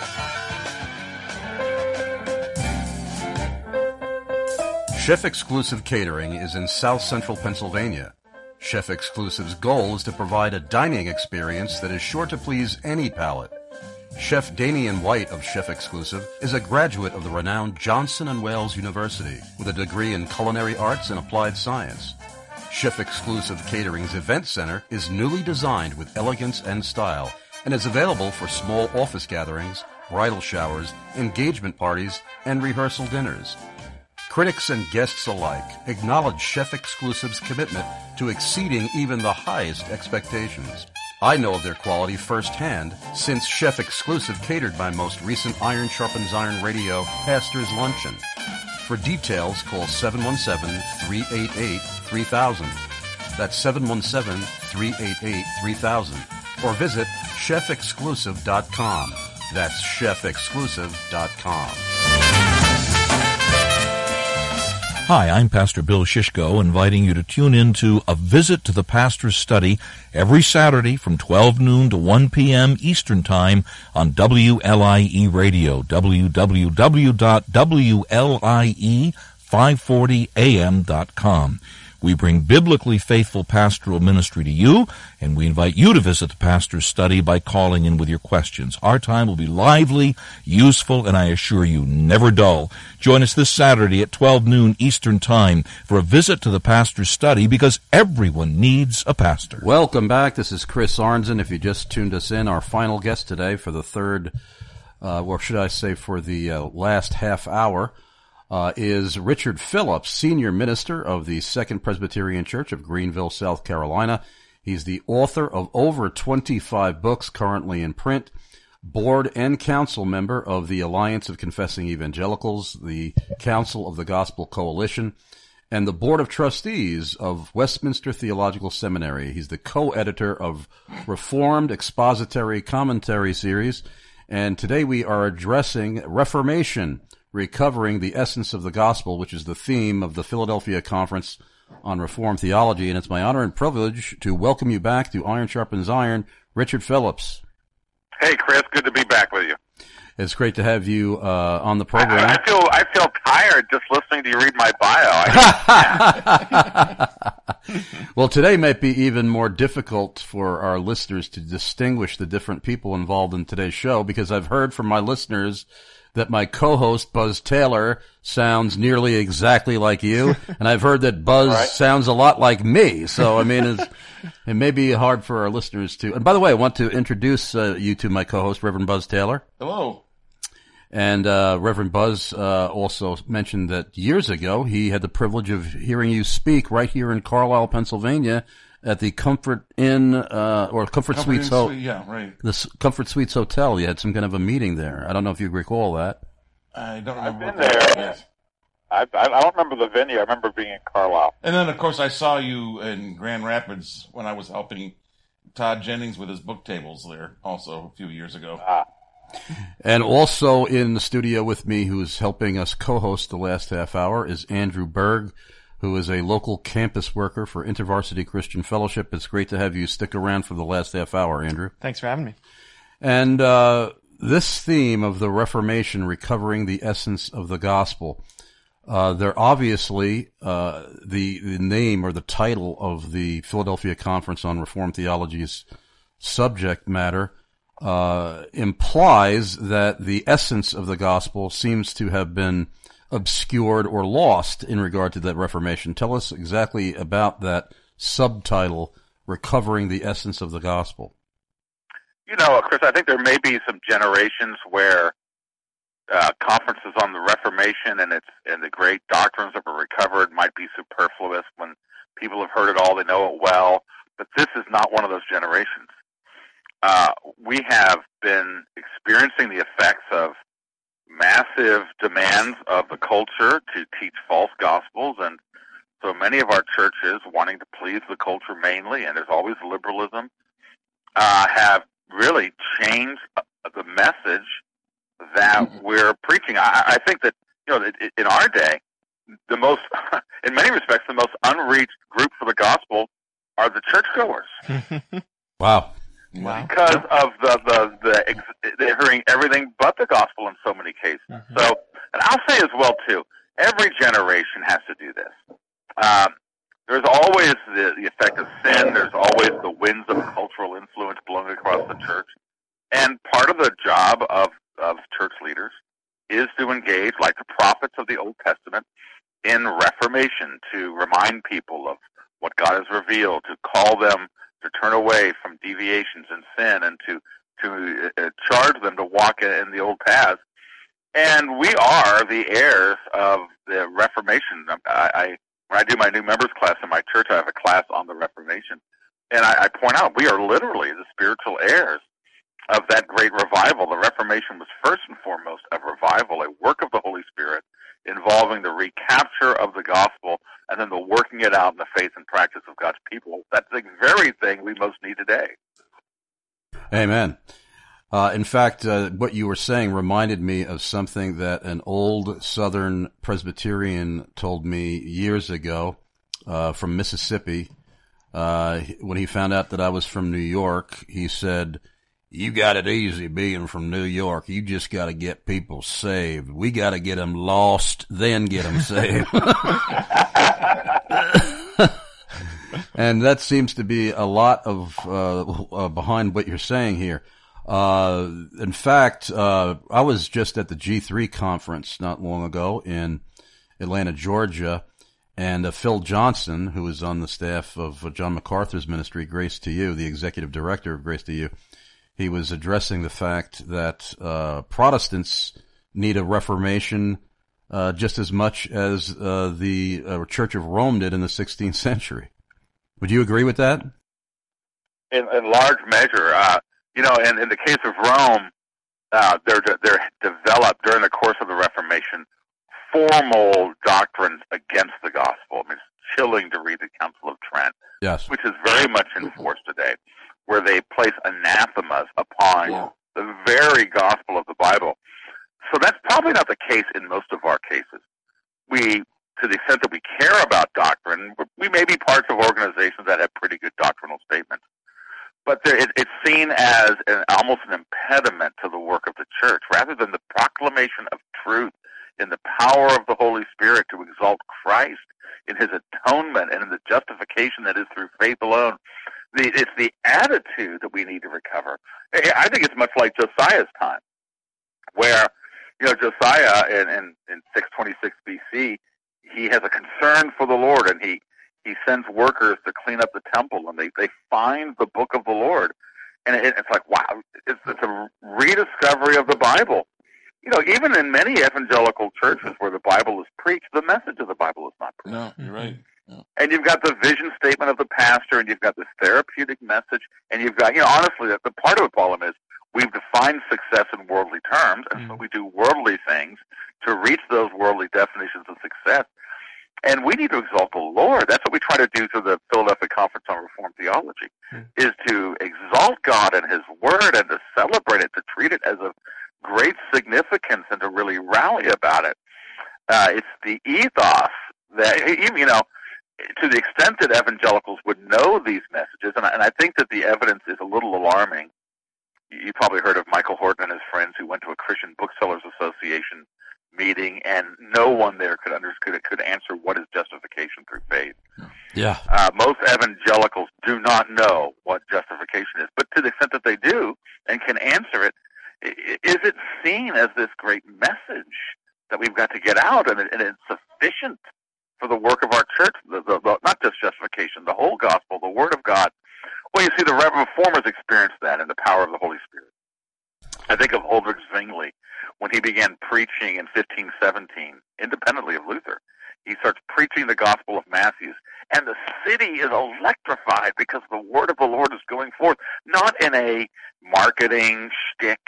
Chef Exclusive Catering is in South Central Pennsylvania. Chef Exclusive's goal is to provide a dining experience that is sure to please any palate. Chef Damian White of Chef Exclusive is a graduate of the renowned Johnson & Wales University with a degree in culinary arts and applied science. Chef Exclusive Catering's event center is newly designed with elegance and style and is available for small office gatherings, bridal showers, engagement parties, and rehearsal dinners. Critics and guests alike acknowledge Chef Exclusive's commitment to exceeding even the highest expectations. I know of their quality firsthand since Chef Exclusive catered my most recent Iron Sharpens Iron Radio Pastor's Luncheon. For details, call 717-388-3000. That's 717-388-3000. Or visit chefexclusive.com. That's chefexclusive.com.
Hi, I'm Pastor Bill Shishko, inviting you to tune in to A Visit to the Pastor's Study every Saturday from 12 noon to 1 p.m. Eastern Time on WLIE Radio, www.WLIE540am.com. We bring biblically faithful pastoral ministry to you, and we invite you to visit the pastor's study by calling in with your questions. Our time will be lively, useful, and I assure you, never dull. Join us this Saturday at 12 noon Eastern Time for a visit to the pastor's study, because everyone needs a pastor.
Welcome back. This is Chris Arnzen. If you just tuned us in, our final guest today for the third, or should I say for the last half hour, is Richard Phillips, Senior Minister of the Second Presbyterian Church of Greenville, South Carolina. He's the author of over 25 books currently in print, board and council member of the Alliance of Confessing Evangelicals, the Council of the Gospel Coalition, and the Board of Trustees of Westminster Theological Seminary. He's the co-editor of Reformed Expository Commentary Series, and today we are addressing Reformation, Recovering the Essence of the Gospel, which is the theme of the Philadelphia Conference on Reformed Theology. And it's my honor and privilege to welcome you back to Iron Sharpens Iron, Richard Phillips.
Hey, Chris, good to be back with you.
It's great to have you on the program.
I feel tired just listening to you read my bio.
Well, today might be even more difficult for our listeners to distinguish the different people involved in today's show, because I've heard from my listeners that my co-host, Buzz Taylor, sounds nearly exactly like you, and I've heard that Buzz sounds a lot like me. So, I mean, it may be hard for our listeners to... And by the way, I want to introduce you to my co-host, Reverend Buzz Taylor.
Hello.
And Reverend Buzz also mentioned that years ago he had the privilege of hearing you speak right here in Carlisle, Pennsylvania, at the Comfort Inn, or Comfort Suites Hotel.
Yeah, right.
The Comfort Suites Hotel. You had some kind of a meeting there. I don't know if you recall that.
I don't remember.
I've been there. I don't remember the venue. I remember being in Carlisle.
And then, of course, I saw you in Grand Rapids when I was helping Todd Jennings with his book tables there also a few years ago.
And also in the studio with me, who's helping us co-host the last half hour, is Andrew Berg, who is a local campus worker for InterVarsity Christian Fellowship. It's great to have you stick around for the last half hour, Andrew.
Thanks for having me.
And this theme of the Reformation, recovering the essence of the gospel, they're obviously the name or the title of the Philadelphia Conference on Reformed Theology's subject matter implies that the essence of the gospel seems to have been obscured or lost in regard to that Reformation. Tell us exactly about that subtitle, Recovering the Essence of the Gospel.
Chris, I think there may be some generations where conferences on the Reformation and the great doctrines that were recovered might be superfluous when people have heard it all, they know it well. But this is not one of those generations. We have been experiencing the effects of massive demands of the culture to teach false gospels, and so many of our churches, wanting to please the culture mainly, and there's always liberalism, have really changed the message that we're preaching. I think that, in our day, the most, in many respects, the most unreached group for the gospel are the churchgoers.
Wow.
Because of they're hearing everything but the gospel in so many cases. So, and I'll say as well, too, every generation has to do this. There's always the effect of sin. There's always the winds of cultural influence blowing across the church. And part of the job of church leaders is to engage, like the prophets of the Old Testament, in reformation, to remind people of what God has revealed, to call them to turn away from deviations and sin, and to charge them to walk in the old paths. And we are the heirs of the Reformation. When I do my new members class in my church, I have a class on the Reformation. And I point out we are literally the spiritual heirs of that great revival. The Reformation was first and foremost a revival, a work of the Holy Spirit involving the recapture of the gospel and then the working it out in the faith and practice of God's people. That's the very thing we most need today.
Amen. In fact, what you were saying reminded me of something that an old Southern Presbyterian told me years ago from Mississippi. When he found out that I was from New York, he said, "You got it easy being from New York. You just got to get people saved. We got to get them lost, then get them saved." And that seems to be a lot of behind what you're saying here. In fact, I was just at the G3 conference not long ago in Atlanta, Georgia, and Phil Johnson, who is on the staff of John MacArthur's ministry, Grace to You, the executive director of Grace to You, he was addressing the fact that Protestants need a reformation just as much as the Church of Rome did in the 16th century. Would you agree with that?
In large measure. In the case of Rome, there developed during the course of the Reformation formal doctrines against the gospel. I mean, it's chilling to read the Council of Trent,
yes,
which is very much in force today, where they place anathemas upon the very gospel of the Bible. So that's probably not the case in most of our cases. We, to the extent that we care about doctrine, we may be parts of organizations that have pretty good doctrinal statements. But it's seen as almost an impediment to the work of the church, rather than the proclamation of truth in the power of the Holy Spirit to exalt Christ in his atonement and in the justification that is through faith alone. It's the attitude that we need to recover. I think it's much like Josiah's time, where Josiah in 626 BC, he has a concern for the Lord, and he sends workers to clean up the temple, and they find the book of the Lord. And it's like, wow, it's a rediscovery of the Bible. Even in many evangelical churches where the Bible is preached, the message of the Bible is not preached.
No, you're right. No.
And you've got the vision statement of the pastor, and you've got this therapeutic message, and you've got, honestly, the part of the problem is we've defined success in worldly terms, and so we do worldly things to reach those worldly definitions of success. And we need to exalt the Lord. That's what we try to do through the Philadelphia Conference on Reformed Theology, is to exalt God and his word and to celebrate it, to treat it as of great significance and to really rally about it. It's the ethos that, to the extent that evangelicals would know these messages, and I think that the evidence is a little alarming. You probably heard of Michael Horton and his friends who went to a Christian Booksellers Association meeting, and no one there could answer what is justification through faith.
Yeah.
Most evangelicals do not know what justification is, but to the extent that they do and can answer it, is it seen as this great message that we've got to get out, and it's sufficient for the work of our church, not just justification, the whole gospel, the Word of God. Well, you see, the Reformers experienced that in the power of the Holy Spirit. I think of Ulrich Zwingli when he began preaching in 1517, independently of Luther. He starts preaching the Gospel of Matthew, and the city is electrified because the word of the Lord is going forth, not in a marketing shtick,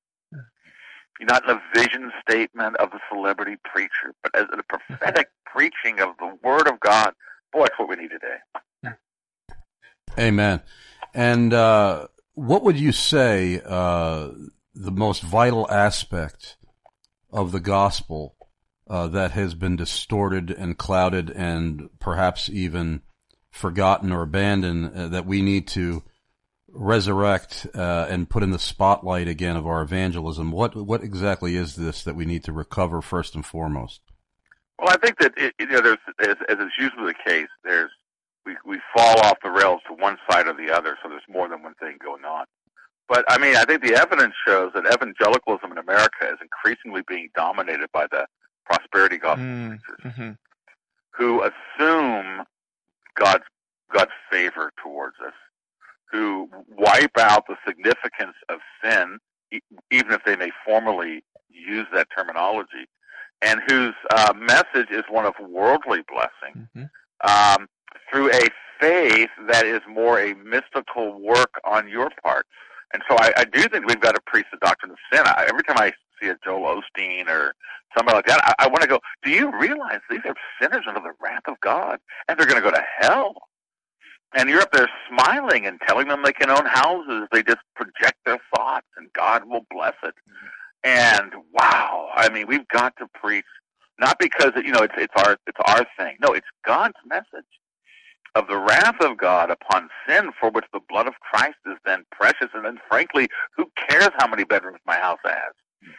not in a vision statement of the celebrity preacher, but as a prophetic preaching of the Word of God. Boy, that's what we need today.
Amen. And what would you say the most vital aspect of the gospel that has been distorted and clouded and perhaps even forgotten or abandoned that we need to resurrect and put in the spotlight again of our evangelism? What exactly is this that we need to recover first and foremost?
Well, I think that there's, as is usually the case, we fall off the rails to one side or the other, so there's more than one thing going on. But I mean, I think the evidence shows that evangelicalism in America is increasingly being dominated by the prosperity gospel preachers who assume God's favor towards us, who wipe out the significance of sin, even if they may formally use that terminology, and whose message is one of worldly blessing through a faith that is more a mystical work on your part. And so I do think we've got to preach the doctrine of sin. Every time I see a Joel Osteen or somebody like that, I want to go, do you realize these are sinners under the wrath of God, and they're going to go to hell? And you're up there smiling and telling them they can own houses. They just project their thoughts, and God will bless it. And wow, I mean, we've got to preach, not because it's our thing. No, it's God's message of the wrath of God upon sin, for which the blood of Christ is then precious. And then, frankly, who cares how many bedrooms my house has?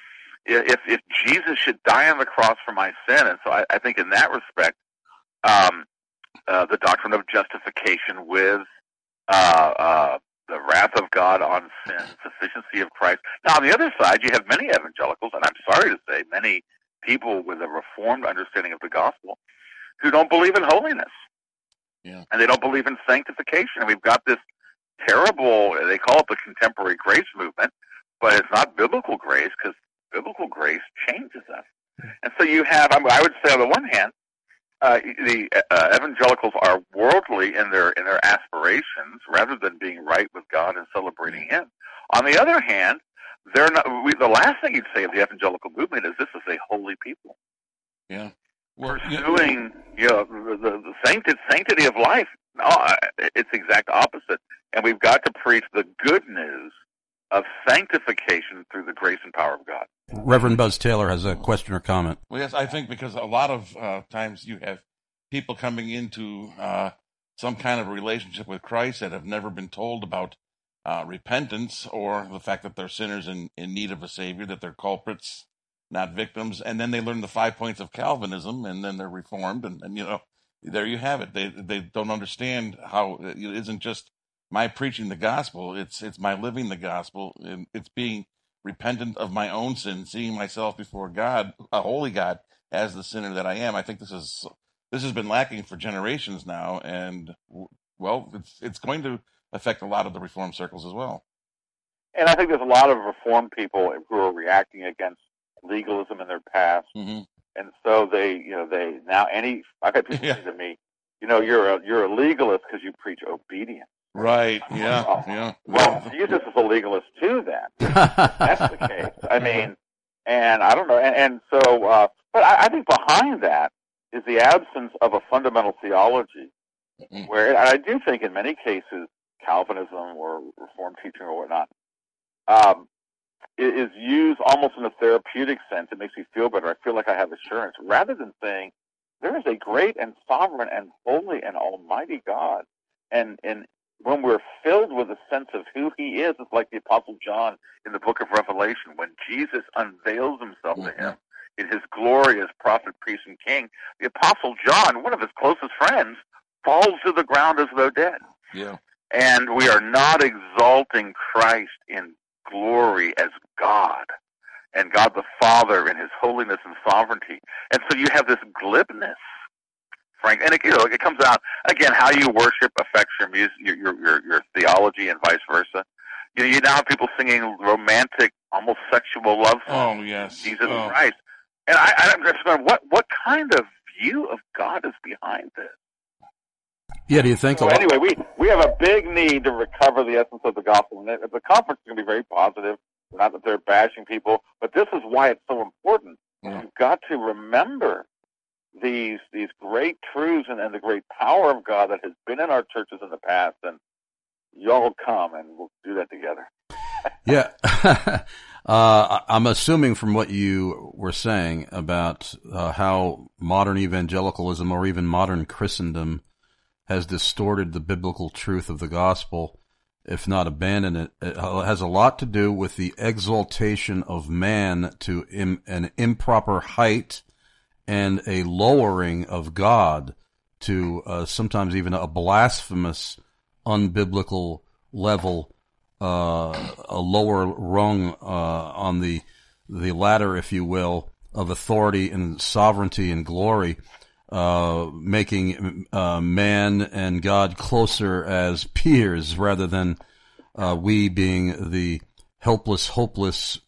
If Jesus should die on the cross for my sin, and so I think in that respect, the doctrine of justification with the wrath of God on sin, sufficiency of Christ. Now, on the other side, you have many evangelicals, and I'm sorry to say, many people with a reformed understanding of the gospel who don't believe in holiness.
Yeah.
And they don't believe in sanctification. And we've got this terrible, they call it the contemporary grace movement, but it's not biblical grace, because biblical grace changes us. And so you have, I would say on the one hand, the evangelicals are worldly in their aspirations rather than being right with God and celebrating Him. On the other hand, they're not. The last thing you'd say of the evangelical movement is this is a holy people.
Yeah,
pursuing the sanctity of life. No, it's the exact opposite. And we've got to preach the good news of sanctification through the grace and power of God.
Reverend Buzz Taylor has a question or comment.
Well, yes, I think because a lot of times you have people coming into some kind of relationship with Christ that have never been told about repentance or the fact that they're sinners in need of a Savior, that they're culprits, not victims. And then they learn the 5 points of Calvinism, and then they're reformed. And there you have it. They don't understand how it isn't just my preaching the gospel. It's my living the gospel. And it's being repentant of my own sin, seeing myself before God, a holy God, as the sinner that I am. I think this has been lacking for generations now, and well, it's going to affect a lot of the Reformed circles as well.
And I think there's a lot of Reformed people who are reacting against legalism in their past, and so they now I've had people say to me, you're a legalist because you preach obedience.
Right. Yeah.
Well, Jesus is a legalist too. Then that's the case. I mean, and I don't know, and so, but I think behind that is the absence of a fundamental theology, where I do think in many cases Calvinism or Reformed teaching or whatnot is used almost in a therapeutic sense. It makes me feel better. I feel like I have assurance, rather than saying there is a great and sovereign and holy and almighty God, and when we're filled with a sense of who He is, it's like the Apostle John in the book of Revelation. When Jesus unveils Himself to him, in his glory as prophet, priest, and king, the Apostle John, one of his closest friends, falls to the ground as though dead.
Yeah.
And we are not exalting Christ in glory as God, and God the Father in his holiness and sovereignty. And so you have this glibness, Frank, and it comes out, again, how you worship affects your music, your theology, and vice versa. You now have people singing romantic, almost sexual love songs.
Oh, yes.
Jesus Christ. And I'm just going, what kind of view of God is behind this?
Yeah, do you think?
So anyway, we have a big need to recover the essence of the gospel. And the conference is going to be very positive. Not that they're bashing people, but this is why it's so important.
Yeah.
You've got to remember these great truths and the great power of God that has been in our churches in the past. And y'all come, and we'll do that together.
Yeah. I'm assuming from what you were saying about how modern evangelicalism or even modern Christendom has distorted the biblical truth of the gospel, if not abandoned it. It has a lot to do with the exaltation of man to an improper height and a lowering of God to sometimes even a blasphemous, unbiblical level, a lower rung on the ladder, if you will, of authority and sovereignty and glory, making man and God closer as peers rather than we being the helpless, hopeless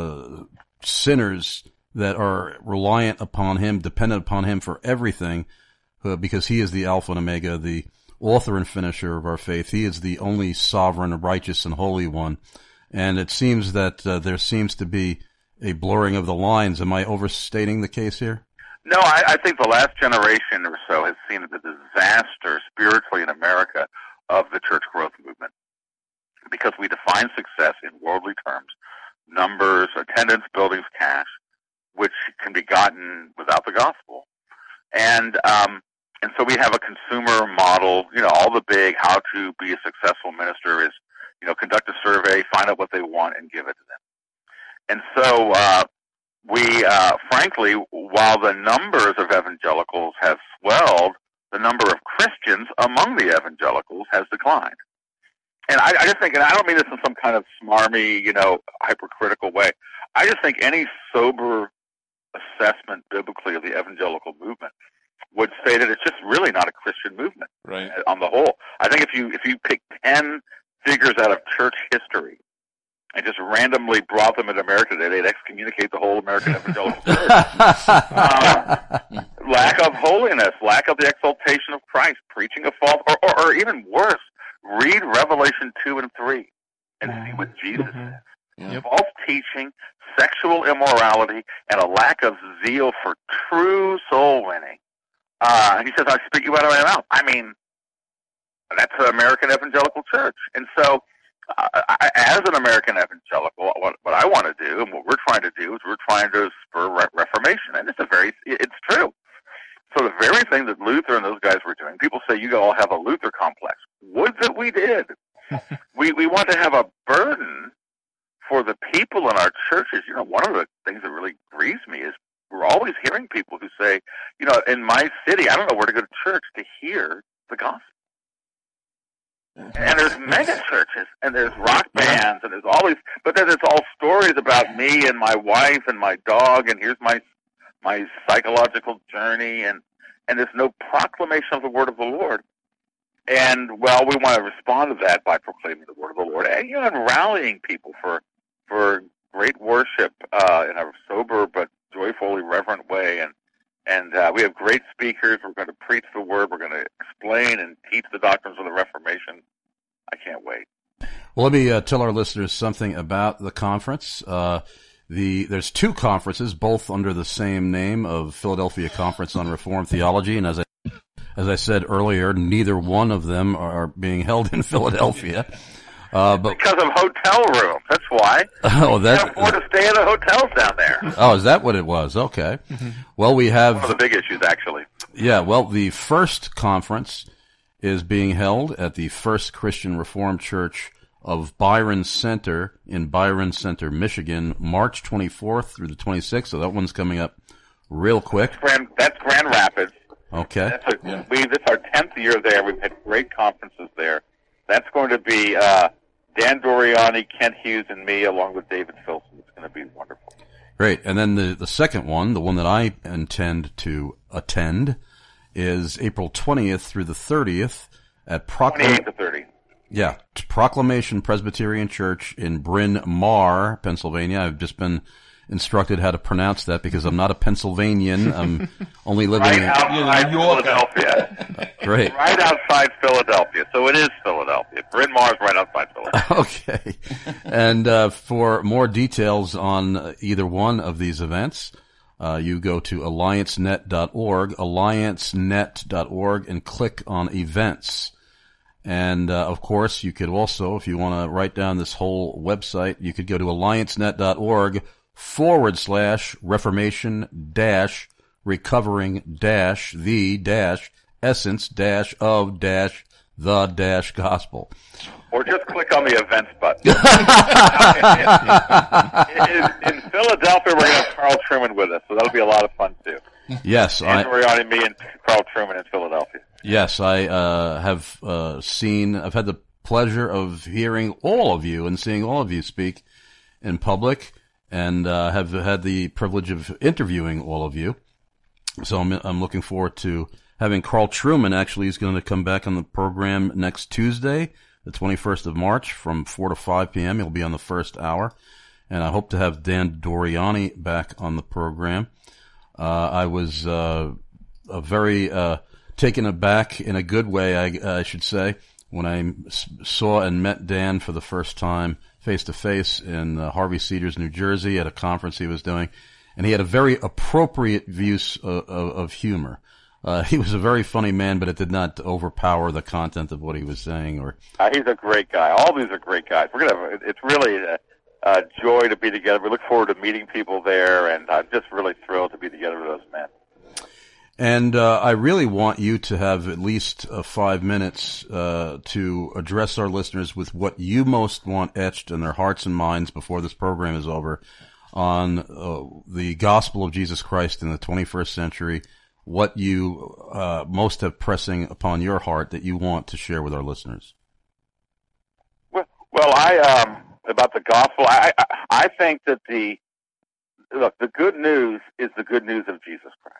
sinners that are reliant upon him, dependent upon him for everything, because he is the Alpha and Omega, the author and finisher of our faith. He is the only sovereign, righteous, and holy one. And it seems that there seems to be a blurring of the lines. Am I overstating the case here?
No, I think the last generation or so has seen the disaster spiritually in America of the church growth movement, because we define success in worldly terms: numbers, attendance, buildings, cash, which can be gotten without the gospel. And so we have a consumer model. All the big how to be a successful minister is, conduct a survey, find out what they want, and give it to them. And so we, frankly, while the numbers of evangelicals have swelled, the number of Christians among the evangelicals has declined. And I just think, and I don't mean this in some kind of smarmy, hypercritical way, I just think any sober assessment biblically of the evangelical movement would say that it's just really not a Christian movement,
right,
on the whole. I think if you pick 10 figures out of church history and just randomly brought them into America today, they'd excommunicate the whole American evangelical church. Lack of holiness, lack of the exaltation of Christ, preaching of false, or even worse, read Revelation 2 and 3 and see what Jesus says.
Yeah.
False teaching, sexual immorality, and a lack of zeal for true soul winning. He says, I speak you out of my mouth. I mean, that's the American evangelical church. And so, as an American evangelical, what I want to do, and what we're trying to do, is we're trying to spur Reformation. And it's true. So the very thing that Luther and those guys were doing, people say you all have a Luther complex. Would that we did. We want to have a burden for the people in our churches. One of the things that really grieves me is we're always hearing people who say, in my city, I don't know where to go to church to hear the gospel. And there's mega churches, and there's rock bands, and there's all these, but then it's all stories about me and my wife and my dog, and here's my psychological journey, and there's no proclamation of the word of the Lord. And, well, we want to respond to that by proclaiming the word of the Lord, and rallying people for great worship in a sober but joyfully reverent way. And we have great speakers. We're going to preach the word. We're going to explain and teach the doctrines of the Reformation. I can't wait.
Well, let me tell our listeners something about the conference. There's two conferences, both under the same name of Philadelphia Conference on Reformed Theology, and as I said earlier, neither one of them are being held in Philadelphia. But
because of hotel rooms, that's why.
Oh,
you can't afford to stay in the hotels down there.
Oh, is that what it was? Okay. Mm-hmm. Well, we have
one of the big issues, actually.
Yeah. Well, the first conference is being held at the First Christian Reformed Church of Byron Center in Byron Center, Michigan, March 24th through the 26th. So that one's coming up real quick.
That's Grand Rapids.
Okay.
This is our 10th year there. We've had great conferences there. That's going to be Dan Doriani, Kent Hughes, and me, along with David Filson. It's going to be wonderful.
Great. And then the second one, the one that I intend to attend, is April 20th through the 30th at
28th to 30.
Yeah, Proclamation Presbyterian Church in Bryn Mawr, Pennsylvania. I've just been instructed how to pronounce that because I'm not a Pennsylvanian. I'm only living
outside Philadelphia.
Great.
Right outside Philadelphia. So it is Philadelphia. Bryn Mawr is right outside Philadelphia.
Okay. And for more details on either one of these events, you go to alliancenet.org, alliancenet.org, and click on events. And, of course, you could also, if you want to write down this whole website, you could go to alliancenet.org/reformation-recovering-the-essence-of-the-gospel.
Or just click on the events button. In Philadelphia, we're going to have Carl Trueman with us, so that'll be a lot of fun, too.
Yes.
Andrew, me, and Carl Trueman in Philadelphia.
Yes, I have I've had the pleasure of hearing all of you and seeing all of you speak in public, and have had the privilege of interviewing all of you. So I'm looking forward to having Carl Trueman. Actually, he's going to come back on the program next Tuesday, the 21st of March, from 4 to 5 p.m. He'll be on the first hour. And I hope to have Dan Doriani back on the program. I was very taken aback in a good way, I should say, when I saw and met Dan for the first time face-to-face in Harvey Cedars, New Jersey, at a conference he was doing. And he had a very appropriate use of humor. He was a very funny man, but it did not overpower the content of what he was saying.
He's a great guy. All these are great guys. It's really a joy to be together. We look forward to meeting people there, and I'm just really thrilled to be together with those men.
And I really want you to have at least 5 minutes to address our listeners with what you most want etched in their hearts and minds before this program is over on the gospel of Jesus Christ in the 21st century, what you most have pressing upon your heart that you want to share with our listeners.
Well, about the gospel, I think that the good news is the good news of Jesus Christ.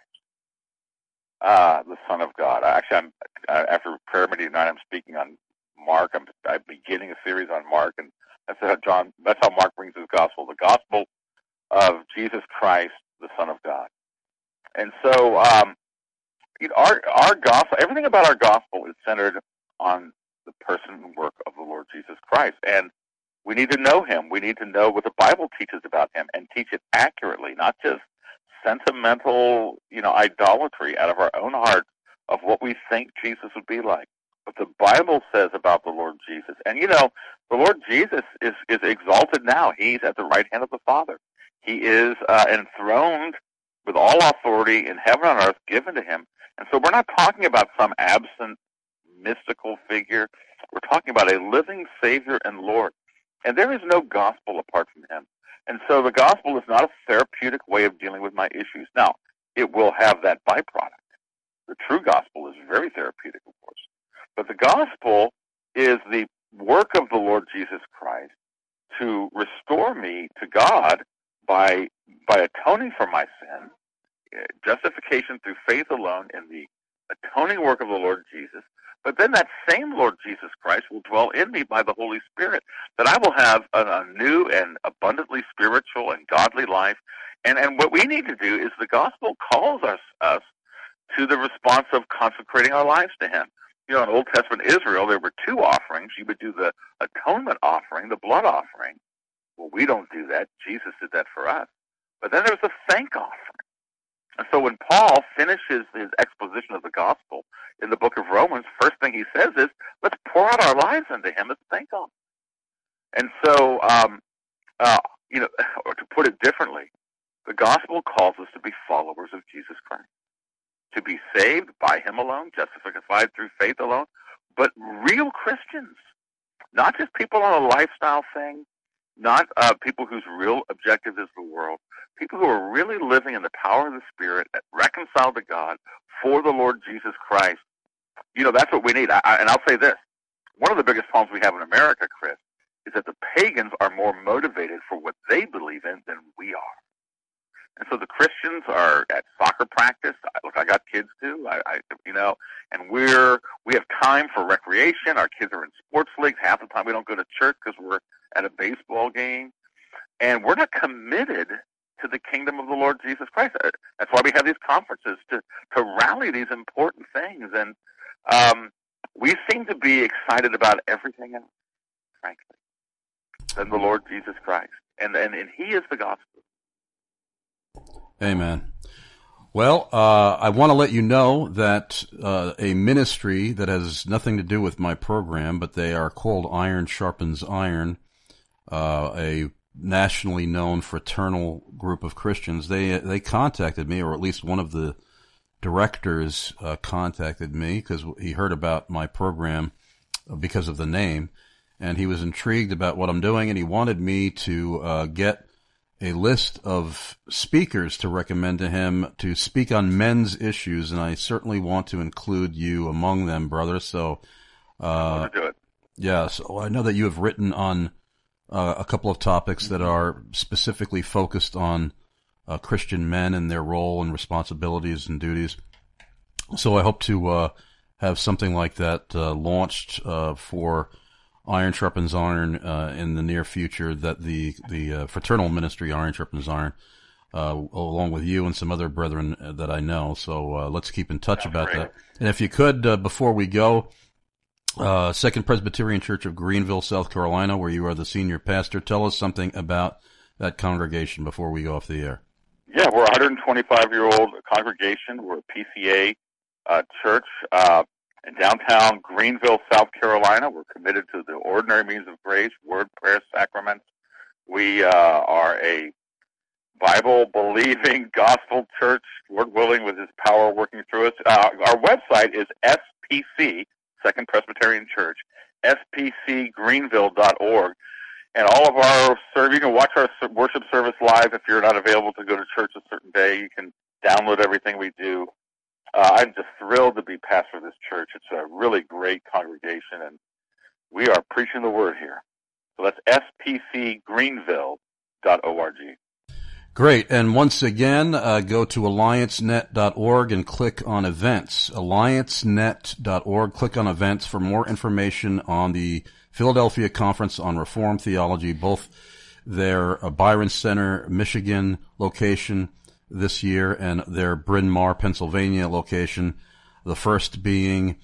The Son of God. Actually, after prayer meeting tonight, I'm speaking on Mark. I'm beginning a series on Mark, and that's how Mark brings his gospel, the gospel of Jesus Christ, the Son of God. And so, our gospel, everything about our gospel is centered on the person and work of the Lord Jesus Christ, and we need to know Him. We need to know what the Bible teaches about Him and teach it accurately, not just sentimental, idolatry out of our own hearts of what we think Jesus would be like. What the Bible says about the Lord Jesus. And, the Lord Jesus is exalted now. He's at the right hand of the Father. He is enthroned with all authority in heaven and earth given to Him. And so we're not talking about some absent mystical figure. We're talking about a living Savior and Lord. And there is no gospel apart from Him. And so the gospel is not a therapeutic way of dealing with my issues. Now, it will have that byproduct. The true gospel is very therapeutic, of course. But the gospel is the work of the Lord Jesus Christ to restore me to God by atoning for my sin, justification through faith alone in the atoning work of the Lord Jesus. But then that same Lord Jesus Christ will dwell in me by the Holy Spirit, that I will have a new and abundantly spiritual and godly life. And what we need to do is the gospel calls us to the response of consecrating our lives to Him. In Old Testament Israel, there were two offerings. You would do the atonement offering, the blood offering. Well, we don't do that. Jesus did that for us. But then there's the thank offering. And so when Paul finishes his exposition of the gospel in the book of Romans, first thing he says is, let's pour out our lives into Him as a thank offering. And so, or to put it differently, the gospel calls us to be followers of Jesus Christ, to be saved by Him alone, justified through faith alone, but real Christians, not just people on a lifestyle thing, not people whose real objective is the world, people who are really living in the power of the Spirit, reconciled to God for the Lord Jesus Christ. You know, that's what we need. And I'll say this. One of the biggest problems we have in America, Chris, is that the pagans are more motivated for what they believe in than we are. And so the Christians are at soccer practice. Look, I got kids too. And we have time for recreation. Our kids are in sports leagues. Half the time we don't go to church because we're at a baseball game. And we're not committed to the kingdom of the Lord Jesus Christ. That's why we have these conferences, to rally these important things. And we seem to be excited about everything else, frankly, than the Lord Jesus Christ. And He is the gospel.
Amen. Well, I want to let you know that a ministry that has nothing to do with my program, but they are called Iron Sharpens Iron, a nationally known fraternal group of Christians, they contacted me, or at least one of the directors contacted me because he heard about my program because of the name, and he was intrigued about what I'm doing, and he wanted me to get a list of speakers to recommend to him to speak on men's issues, and I certainly want to include you among them, brother. So,
do it.
Yeah, so I know that you have written on a couple of topics that are specifically focused on Christian men and their role and responsibilities and duties. So I hope to have something like that launched for Iron Sharpens Iron in the near future, that the fraternal ministry Iron Sharpens Iron, along with you and some other brethren that I know. So let's keep in touch about that. And if you could, before we go, Second Presbyterian Church of Greenville, South Carolina, where you are the senior pastor, tell us something about that congregation before we go off the air.
Yeah, we're a 125-year-old congregation. We're a PCA church in downtown Greenville, South Carolina. We're committed to the ordinary means of grace, word, prayer, sacraments. We are a Bible-believing gospel church, Lord willing, with His power working through us. Our website is SPC, Second Presbyterian Church, spcgreenville.org. And all of our you can watch our worship service live if you're not available to go to church a certain day. You can download everything we do. I'm just thrilled to be pastor of this church. It's a really great congregation, and we are preaching the word here. So that's spcgreenville.org.
Great. And once again, go to alliancenet.org and click on events. Alliancenet.org. Click on events for more information on the Philadelphia Conference on Reformed Theology, both their Byron Center, Michigan location this year and their Bryn Mawr, Pennsylvania location. The first being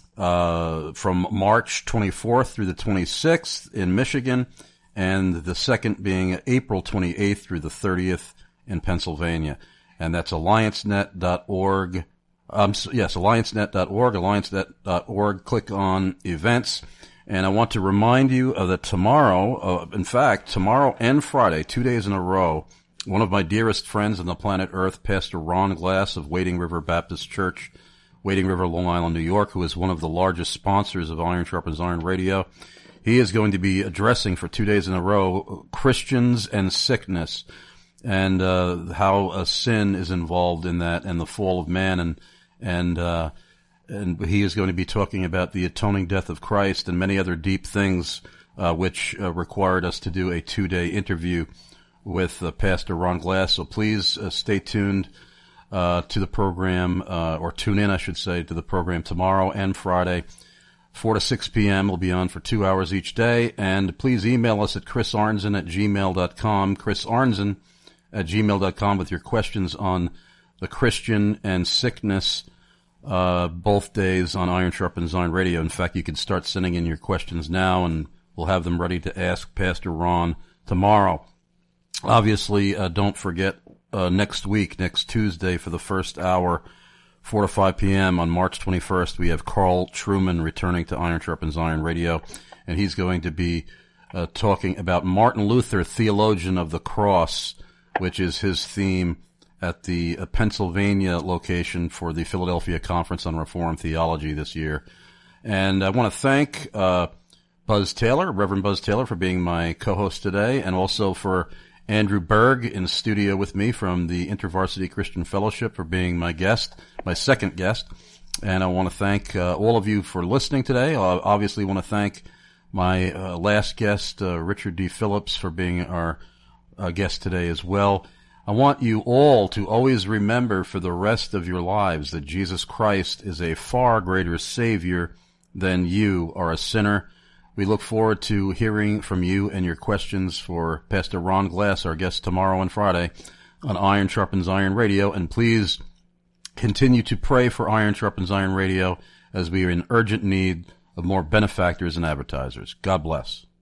from March 24th through the 26th in Michigan, and the second being April 28th through the 30th in Pennsylvania. And that's alliancenet.org. Alliancenet.org, alliancenet.org. Click on events. And I want to remind you that tomorrow, in fact, tomorrow and Friday, 2 days in a row, one of my dearest friends on the planet Earth, Pastor Ron Glass of Wading River Baptist Church, Wading River, Long Island, New York, who is one of the largest sponsors of Iron Sharpens Iron Radio, he is going to be addressing for 2 days in a row Christians and sickness, and how sin is involved in that, and the fall of man, and he is going to be talking about the atoning death of Christ and many other deep things, which required us to do a 2-day interview with Pastor Ron Glass. So please stay tuned to the program, or tune in, I should say, to the program tomorrow and Friday, 4 to 6 p.m. We'll be on for 2 hours each day. And please email us at chrisarnzen@gmail.com, chrisarnzen@gmail.com, with your questions on the Christian and sickness, both days on Iron Sharpens Iron Radio. In fact, you can start sending in your questions now, and we'll have them ready to ask Pastor Ron tomorrow. Obviously, don't forget, next week, next Tuesday, for the first hour, 4 to 5 p.m. on March 21st, we have Carl Truman returning to Iron Sharpens Iron Radio, and he's going to be talking about Martin Luther, theologian of the cross, which is his theme at the Pennsylvania location for the Philadelphia Conference on Reformed Theology this year. And I want to thank Buzz Taylor, Reverend Buzz Taylor, for being my co-host today, and also for Andrew Berg in the studio with me from the InterVarsity Christian Fellowship for being my guest, my second guest. And I want to thank all of you for listening today. I obviously want to thank my last guest, Richard D. Phillips, for being our guest today as well. I want you all to always remember for the rest of your lives that Jesus Christ is a far greater Savior than you are a sinner. We look forward to hearing from you and your questions for Pastor Ron Glass, our guest tomorrow and Friday on Iron Sharpens Iron Radio. And please continue to pray for Iron Sharpens Iron Radio as we are in urgent need of more benefactors and advertisers. God bless.